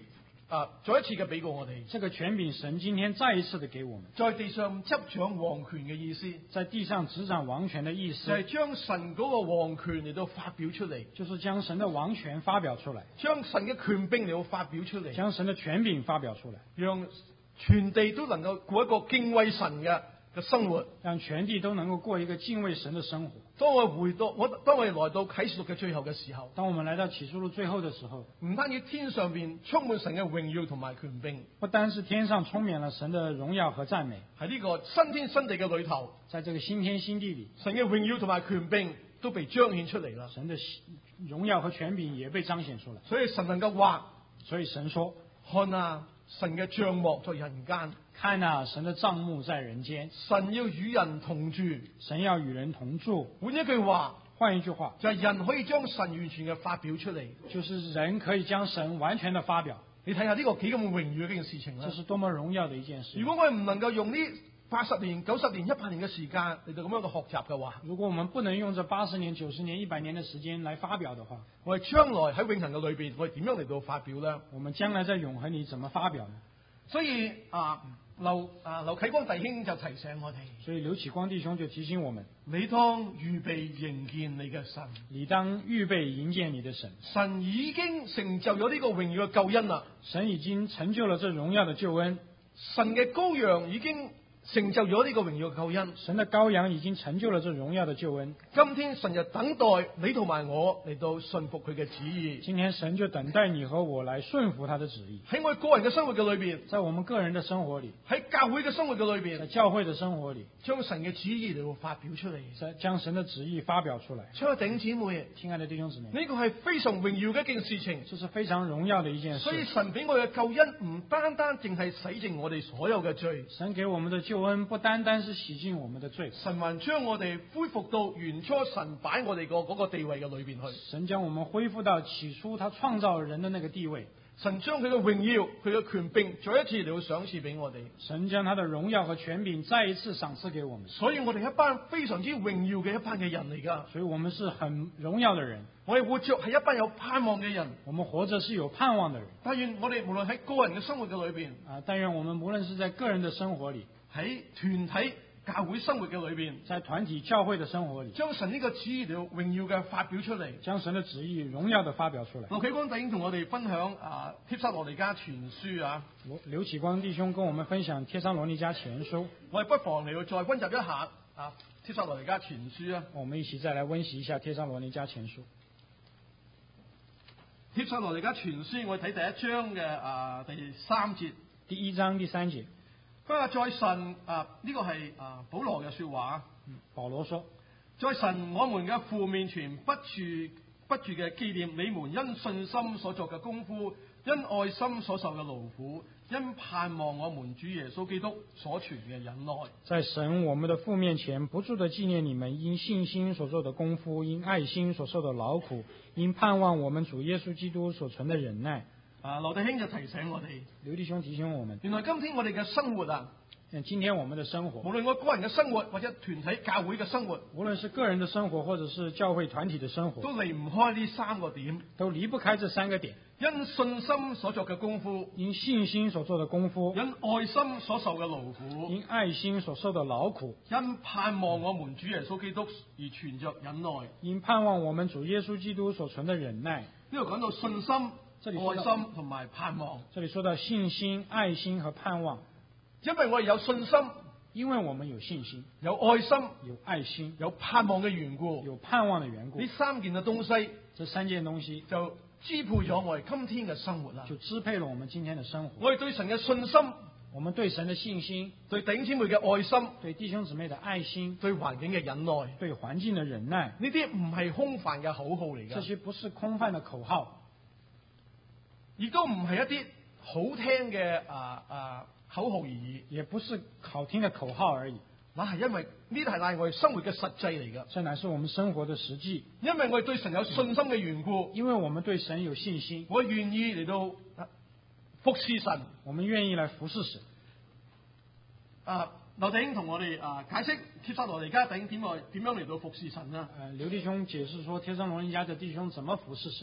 啊再一次嘅俾過我哋， 这个权柄，神今天再一次的给我们， 在地上執掌王權嘅意思， 在地上执掌王權的意就思， 係將神嗰個王權嚟到發表出嚟， 就是將神的王權發表出來， 將神嘅權柄嚟到發表出嚟， 將神的權柄發表出來， 讓全地都能夠過一個敬畏神嘅嘅生活。 讓全地都能夠過一個敬畏神的生活。 當我回到我當我哋來到啟示錄嘅最後嘅時候， 當我們來到啟示錄最後的時候， 唔單止天上邊充滿神嘅榮耀同埋權柄， 不單是天上充滿了神的榮耀和讚美， 喺呢個新天新地嘅裏頭， 在這個新天新地裏， 神嘅榮耀同埋權柄都被彰顯出嚟啦。 神的榮耀和權柄也被彰顯出來。 所以神能夠話， 所以神說： 看啊，神嘅帳幕在人間， 看啊，神的帳幕在人間， 神要與人同住。 神要與人同住。 換一句話， 換一句話， 就係人可以將神完全嘅發表出嚟。 就是人可以將神完全的發表。 你睇下呢個幾咁榮耀嘅一件事情啦。 這是多麼榮耀的一件事。 如果我哋唔能夠用呢八十年、九十年、一百年嘅時間嚟到咁樣嘅學習嘅話， 如果我們不能用這八十年、九十年、一百年的時間來發表的話， 我哋將來喺永恆嘅裏邊，我哋點樣嚟到發表呢？ 我們將來在永恆裏怎麼發表呢？ 所以啊，劉啊劉啟光弟兄就提醒我哋， 所以劉啟光弟兄就提醒我們： 你當預備迎見你嘅神， 你當預備迎見你的神。 神已經成就咗呢個榮耀嘅救恩啦， 神已經成就了這榮耀的救恩， 神嘅羔羊已經成就咗呢個榮耀嘅救恩， 神的羔羊已經成就了這榮耀的救恩。 今天神就等待你同埋我嚟到順服佢嘅旨意。 今天神就等待你和我來順服他的旨意。 喺我個人嘅生活嘅裏邊， 在我們個人的生活裏， 喺教會嘅生活嘅裏邊， 在教會的生活裏， 將神嘅旨意嚟到發表出嚟， 在將神的旨意發表出來。 親愛的弟兄姊妹， 親愛的弟兄姊妹， 呢個係非常榮耀嘅一件事情， 這是非常榮耀的一件事。 所以神俾我嘅救恩唔單單淨係洗淨我哋所有嘅罪， 神給我們的救恩不單單是洗淨我們的罪， 神還將我哋恢復到原初神擺我哋個嗰個地位嘅裏邊去。 神將我們恢復到起初他創造人的那個地位。 神將佢嘅榮耀、佢嘅權柄再一次嚟到賞賜俾我哋。 神將他的榮耀和權柄再一次賞賜給我們。 所以我哋一班非常之榮耀嘅一班嘅人嚟㗎。 所以我們是很榮耀的人。 我哋活着係一班有盼望嘅人。 我們活着是有盼望的人。 但願我哋無論喺個人嘅生活嘅裏邊， 啊，但願我們無論是在個人的生活裏， 喺團體教會生活嘅裏邊， 在團體教會的生活裏， 將神呢個旨意嚟榮耀嘅發表出嚟， 將神的旨意榮耀的發表出來。 劉啟光弟兄同我哋分享啊《帖撒羅尼迦前書》啊， 劉啟光弟兄跟我們分享《帖撒羅尼迦前書》， 我哋不妨嚟到再溫習一下啊《帖撒羅尼迦前書》啊。 我們一起再來溫習一下《帖撒羅尼迦前書》。 《帖撒羅尼迦前書》我哋睇第一章嘅啊第三節， 第一章第三節。 佢話在神啊，呢、這個係啊保羅嘅說話。 保羅說， 在神我們嘅父面前不住不住嘅紀念你們因信心所作嘅功夫，因愛心所受嘅勞苦，因盼望我們主耶穌基督所存嘅忍耐。 在神我們的父面前不住的紀念你們因信心所做的功夫，因愛心所受的勞苦，因盼望我們主耶穌基督所存的忍耐。 啊，劉弟兄就提醒我哋， 劉弟兄提醒我們， 原來今天我哋嘅生活啊， 今天我們的生活， 無論我個人嘅生活或者團體教會嘅生活， 無論是個人的生活或者是教會團體的生活， 都離唔開呢三個點， 都離不開這三個點。 因信心所作嘅功夫， 因信心所做的功夫， 因愛心所受嘅勞苦， 因愛心所受的勞苦， 因盼望我們主耶穌基督而存着忍耐， 因盼望我們主耶穌基督所存的忍耐。 呢度講到信心、 這裡愛心同埋盼望。 這裡說到信心、愛心和盼望， 因為我哋有信心， 因為我們有信心、 有愛心、 有愛心、 有盼望嘅緣故， 有盼望的緣故， 呢三件嘅東西， 這三件東西就支配咗我哋今天嘅生活啦， 就支配了我們今天的生活。 我哋對神嘅信心， 我們對神的信心， 對弟兄姊妹嘅愛心， 對弟兄姊妹的愛心， 對環境嘅忍耐， 對環境的忍耐， 呢啲唔係空泛嘅口號嚟㗎， 這些不是空泛的口號， 亦都唔係一啲好聽嘅啊啊口號而已， 也不是好聽的口號而已。 那係因為呢啲係乃我哋生活嘅實際嚟㗎， 這乃是我們生活的實際。 因為我哋對神有信心嘅緣故， 因為我們對神有信心， 我願意嚟到服侍神， 我們願意來服侍神。 啊，劉弟兄同我哋啊解釋帖撒羅尼迦弟兄點來點樣嚟到服侍神啊？ 誒，劉弟兄解釋說帖撒羅尼迦的弟兄怎麼服侍神？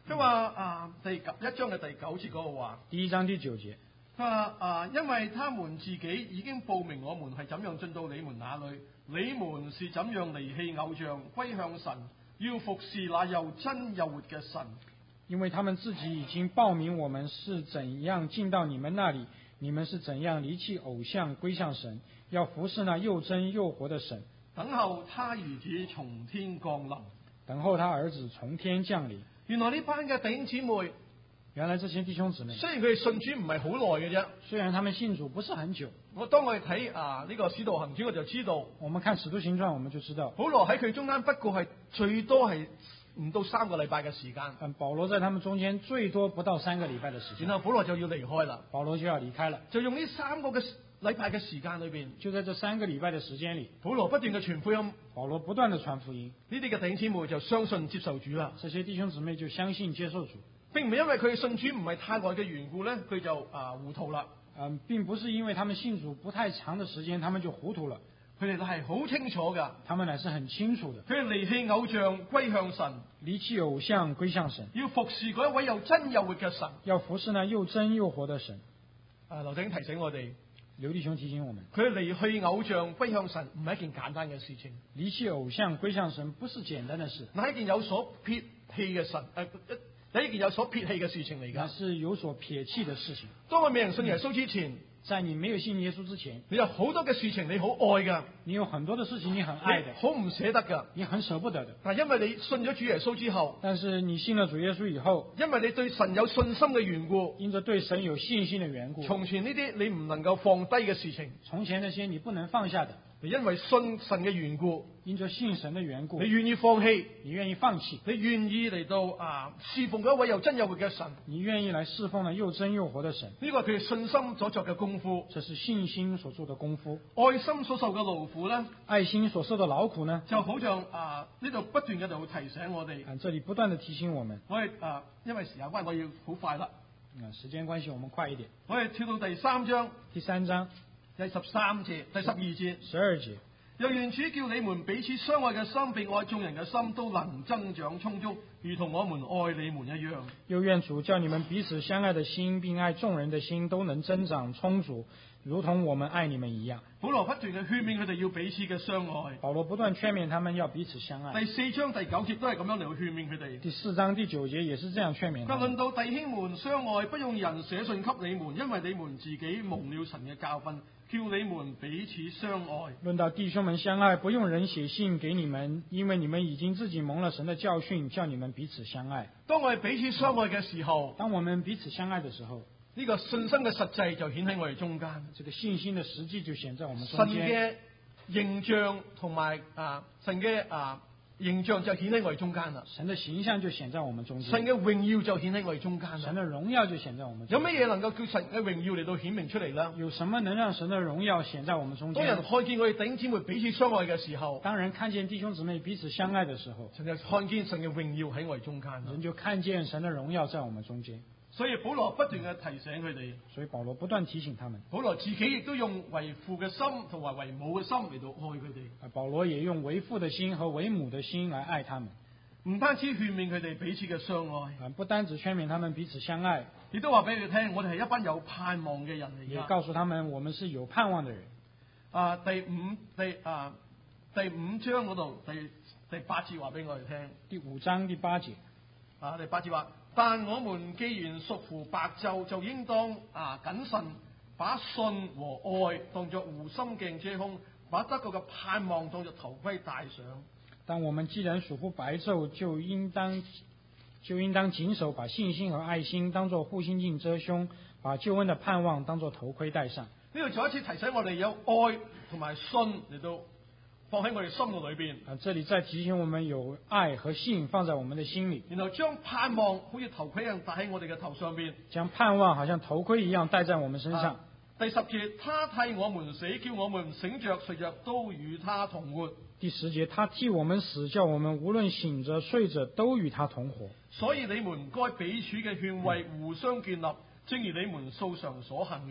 佢話啊第九一章嘅第九節嗰個話， 第一章第九節， 佢話啊，因為他們自己已經報明我們係怎樣進到你們那裏，你們是怎樣離棄偶像歸向神，要服侍那又真又活嘅神。 因為他們自己已經報明我們是怎樣進到你們那裏，你們是怎樣離棄偶像歸向神，要服侍那又真又活的神， 等候他兒子從天降臨。 等候他兒子從天降臨。 原來呢班嘅弟兄姊妹， 原來這些弟兄姊妹， 雖然佢哋信主唔係好耐嘅啫， 雖然他們信主不是很久， 我當我哋睇啊呢個使徒行傳，我就知道我們看使徒行傳，我們就知道保羅喺佢中間不過係最多係唔到三個禮拜嘅時間。 嗯，保羅在他們中間最多不到三個禮拜的時間， 然後保羅就要離開啦， 保羅就要離開了。 就用呢三個嘅禮拜嘅時間裏邊， 就在這三個禮拜的時間裏， 保羅不斷嘅傳福音， 保羅不斷的傳福音， 呢啲嘅弟兄姊妹就相信接受主啦。 這些弟兄姊妹就相信接受主， 並唔係因為佢信主唔係太耐嘅緣故咧，佢就啊糊塗啦。 嗯，並不是因為他們信主不太長的時間，他們就糊塗了。 佢哋係好清楚噶， 他們乃是很清楚的。 佢哋離棄偶像歸向神， 離棄偶像歸向神， 要服侍嗰一位又真又活嘅神。 要服侍那又真又活的神。 啊，劉弟兄提醒我哋， 劉弟兄提醒我們， 佢離棄偶像歸向神唔係一件簡單嘅事情。 離棄偶像歸向神不是簡單的事， 那係一件有所撇棄嘅神，誒、呃，係一件有所撇棄嘅事情嚟那噶。 是有所撇棄的事情。 當我未人信耶穌之前， 在你沒有信耶穌之前， 你有好多嘅事情你好愛噶， 你有很多的事情你很愛的， 好唔捨得噶。 你很捨不得的。 但因為你信咗主耶穌之後， 但是你信了主耶穌以後， 因為你對神有信心嘅緣故， 因着對神有信心的緣故， 從前呢啲你唔能夠放低嘅事情， 從前那些你不能放下的， 你因為信神嘅緣故， 因着信神的緣故， 你願意放棄， 你願意放棄， 你願意嚟到啊侍奉嗰一位又真又活嘅神， 你願意來侍奉那又真又活的神。 呢個係佢哋信心所作嘅功夫， 這是信心所做的功夫。 愛心所受嘅勞苦咧， 愛心所受的勞苦呢， 就好像啊呢度不斷嘅就會提醒我哋， 啊，這裏不斷的提醒我們。 我哋啊因為時間關係，我要好快啦。 啊，時間關係，我們快一點。 我哋跳到第三章， 第三章第十三節、第十二節， 十二節。 又願主叫你們彼此相愛嘅心，並愛眾人嘅心都能增長充足，如同我們愛你們一樣。 又願主叫你們彼此相愛的心，並愛眾人的心都能增長充足，如同我們愛你們一樣。 保羅不斷嘅勸勉佢哋要彼此嘅相愛。 保羅不斷勸勉他們要彼此相愛。 第四章第九節都係咁樣嚟去勸勉佢哋。 第四章第九節也是這樣勸勉他們。 論到弟兄們相愛，不用人寫信給你們，因為你們自己蒙了神嘅教訓，叫你們彼此相愛。 論到弟兄們相愛，不用人寫信給你們，因為你們已經自己蒙了神的教訓，叫你們彼此相愛。 當我哋彼此相愛嘅時候， 當我們彼此相愛的時候， 呢個信心嘅實際就顯喺我哋中間。 這個信心的實際就顯在我們中神間。 嘅形象同埋啊，神嘅啊形象就顯喺我哋中間啦。 神的形象就顯在我們中間。 神嘅榮耀就顯喺我哋中間啦。 神的榮耀就顯在我們中間。 有乜嘢能夠叫神嘅榮耀嚟到顯明出嚟呢？ 有什麼能讓神的榮耀顯在我們中間？ 當人看見我哋弟兄姊妹彼此相愛嘅時候， 當人看見弟兄姊妹彼此相愛的時候， 神就看見神嘅榮耀喺我哋中間。 人就看見神的榮耀在我們中間。 所以保羅不斷嘅提醒佢哋， 所以保羅不斷提醒他們。 保羅自己亦都用為父嘅心同埋為母嘅心嚟到愛佢哋。 保羅也用為父的心和為母的心來愛他們。 唔單止勸勉佢哋彼此嘅相愛， 不單止勸勉他們彼此相愛， 亦都話俾佢聽，我哋係一班有盼望嘅人嚟。 也告訴他們，我們是有盼望的人。 啊，第五第啊第五章嗰度第第八節話俾我哋聽。 第五章第八節啊，第八節話。但我們既然屬乎白晝，就應當啊謹慎，把信和愛當作護心鏡遮胸，把得救嘅盼望當作頭盔戴上。 但我們既然屬乎白晝，就應當就應當謹守，把信心和愛心當作護心鏡遮胸，把救恩的盼望當作頭盔戴上。 呢度再一次提醒我哋有愛同埋信嚟到放喺我哋心嘅裏邊。 啊，這裡再提醒我們有愛和信放在我們的心裡， 然後將盼望好似頭盔一樣戴喺我哋嘅頭上邊。 將盼望好像頭盔一樣戴在我們身上。 啊、第十節，他替我們死，叫我們醒着睡着都與他同活。 第十節，他替我們死，叫我們無論醒着睡着都與他同活。 所以你們該彼此嘅勸慰，互相建立，正如你們素常所行嘅。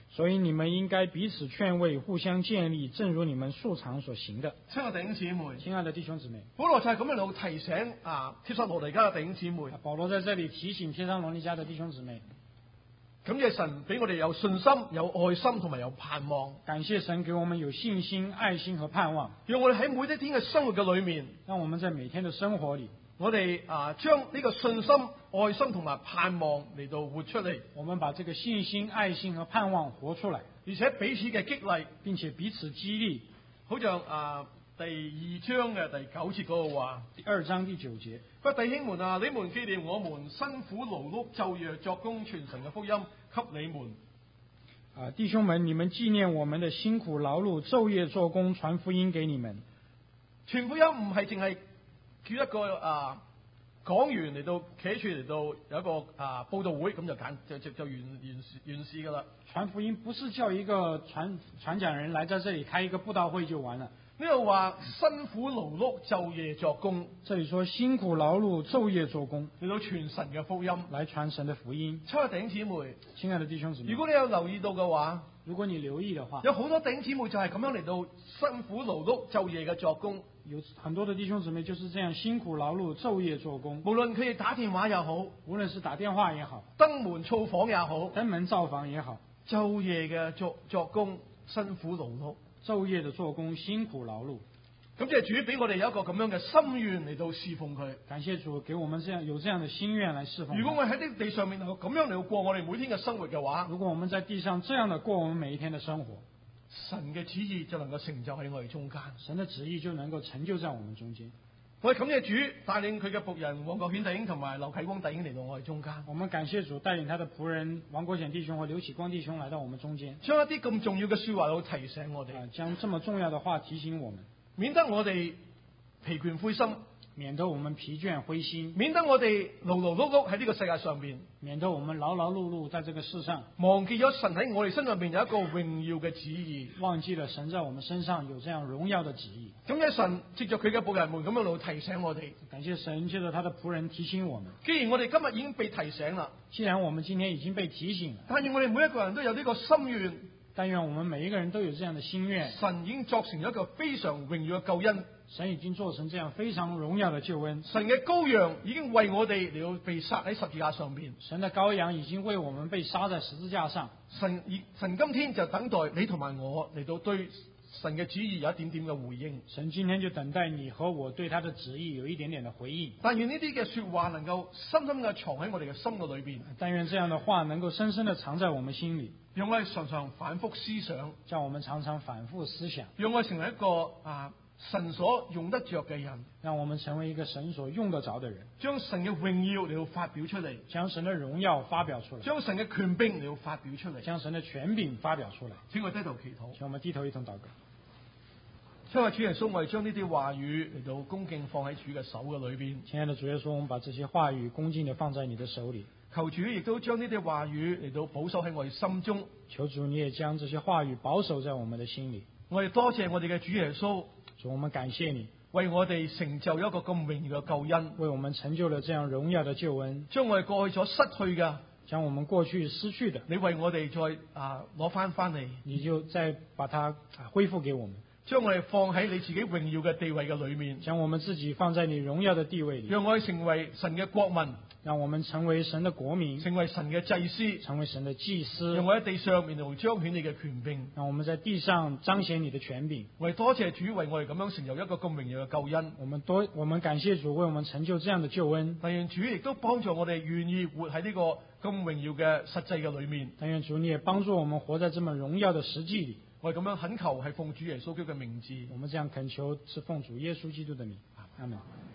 所以你們應該彼此勸慰，互相建立，正如你們素常所行的。 親愛弟兄姊妹， 親愛的弟兄姊妹， 保羅就係咁樣嚟提醒啊帖撒羅尼迦嘅弟兄姊妹。 保羅在這裡提醒帖撒羅尼迦的弟兄姊妹， 感謝神俾我哋有信心、有愛心同埋有盼望。 感謝神給我們有信心、愛心和盼望， 讓我哋喺每一天嘅生活嘅裏面， 讓我們在每天的生活裡， 我哋啊將呢個信心、愛心同埋盼望嚟到活出嚟， 我們把這個信心、愛心和盼望活出來， 而且彼此嘅激勵， 並且彼此激勵。 好像啊第二章嘅第九節嗰個話， 第二章第九節， 不過弟兄們啊，你們紀念我們辛苦勞碌、晝夜作工傳神嘅福音給你們。 啊，弟兄們，你們紀念我們的辛苦勞碌、晝夜做工傳福音給你們。 傳福音唔係淨係叫一個啊講員嚟到企喺處嚟到有一個啊佈道會，咁就簡就就就完完完事噶啦。 傳福音不是叫一個傳傳講人來在這裡開一個佈道會就完了。 呢度話辛苦勞碌、晝夜作工， 這裡說辛苦勞碌、晝夜做工嚟到傳神嘅福音， 來傳神的福音。 親愛的弟兄姊妹， 親愛的弟兄姊妹， 如果你有留意到嘅話， 如果你留意的話， 有好多弟兄姊妹就係咁樣嚟到辛苦勞碌、晝夜嘅作工。 有很多的弟兄姊妹就是這樣辛苦勞碌、晝夜做工。 無論佢哋打電話也好， 無論是打電話也好， 登門造訪也好， 登門造訪也好， 晝夜嘅作作工，辛苦勞碌， 晝夜的做工，辛苦勞碌。 咁即係主俾我哋有一個咁樣嘅心願嚟到侍奉佢。 感謝主給我們這樣有這樣的心願來侍奉。 如果我喺呢地上面能夠咁樣嚟到過我哋每天嘅生活嘅話， 如果我們在地上這樣的過我們每一天的生活， 神嘅旨意就能夠成就喺我哋中間。 神的旨意就能夠成就在我們中間。 我哋感謝主帶領佢嘅僕人黃國顯弟兄同埋劉啟光弟兄嚟到我哋中間。 我們感謝主帶領他的僕人王國顯弟兄和劉啟光弟兄來到我們中間， 將一啲咁重要嘅說話嚟到提醒我哋， 啊，將這麼重要的話提醒我們， 免得我哋疲倦灰心， 免得我們疲倦灰心， 免得我哋勞勞碌碌喺呢個世界上邊， 免得我們勞勞碌碌在這個世上， 忘記咗神喺我哋身上邊有一個榮耀嘅旨意， 忘記了神在我們身上有這樣榮耀的旨意。 咁嘅神藉着佢嘅僕人們咁樣嚟到提醒我哋。 感謝神借着他的僕人提醒我們。 既然我哋今日已經被提醒啦， 既然我們今天已經被提醒了， 但願我哋每一個人都有呢個心願。 但願我們每一個人都有這樣的心願。 神已經作成咗一個非常榮耀嘅救恩， 神已經做成這樣非常榮耀的救恩。 神嘅羔羊已經為我哋嚟到被殺喺十字架上邊。 神的羔羊已經為我們被殺在十字架上。 神神今天就等待你同埋我嚟到對神嘅旨意有一點點嘅回應。 神今天就等待你和我對他的旨意有一點點的回應。 但願呢啲嘅說話能夠深深嘅藏喺我哋嘅心嘅裏邊。 但願這樣的話能夠深深的藏在我們心裏， 讓我哋常常反覆思想， 叫我們常常反覆思想， 讓我哋成為一個啊神所用得着嘅人， 讓我們成為一個神所用得着的人， 將神嘅榮耀嚟到發表出嚟， 將神的榮耀發表出來， 將神嘅權柄嚟到發表出嚟， 將神的權柄發表出來。 請我低頭祈禱， 請我們低頭一同禱告。 親愛主耶穌，我哋將呢啲話語嚟到恭敬放喺主嘅手嘅裏邊。 親愛的主耶穌，我們把這些話語恭敬地放在你的手裏。 求主亦都將呢啲話語嚟到保守喺我哋心中。 求主你也將這些話語保守在我們的心裏。 我哋多謝我哋嘅主耶穌， 主，我們感謝你為我哋成就一個咁榮耀嘅救恩， 為我們成就了這樣榮耀的救恩， 將我哋過去所失去嘅， 將我們過去失去的， 你為我哋再啊攞翻翻嚟， 你就再把它恢復給我們。 將我哋放喺你自己榮耀嘅地位嘅裏面， 將我們自己放在你榮耀的地位裏， 讓我哋成為神嘅國民， 讓我們成為神的國民， 成為神嘅祭司， 成為神的祭司， 讓我喺地上面嚟彰顯你嘅權柄， 讓我們在地上彰顯你的權柄。 我哋多謝主為我哋咁樣成就一個咁榮耀嘅救恩。 我們多我們感謝主為我們成就這樣的救恩。 但願主亦都幫助我哋願意活喺呢個咁榮耀嘅實際嘅裏面。 但願主你也幫助我們活在這麼榮耀的實際裏。 我哋咁樣懇求係奉主耶穌基督嘅名字。 我們這樣懇求是奉主耶穌基督的名。阿門。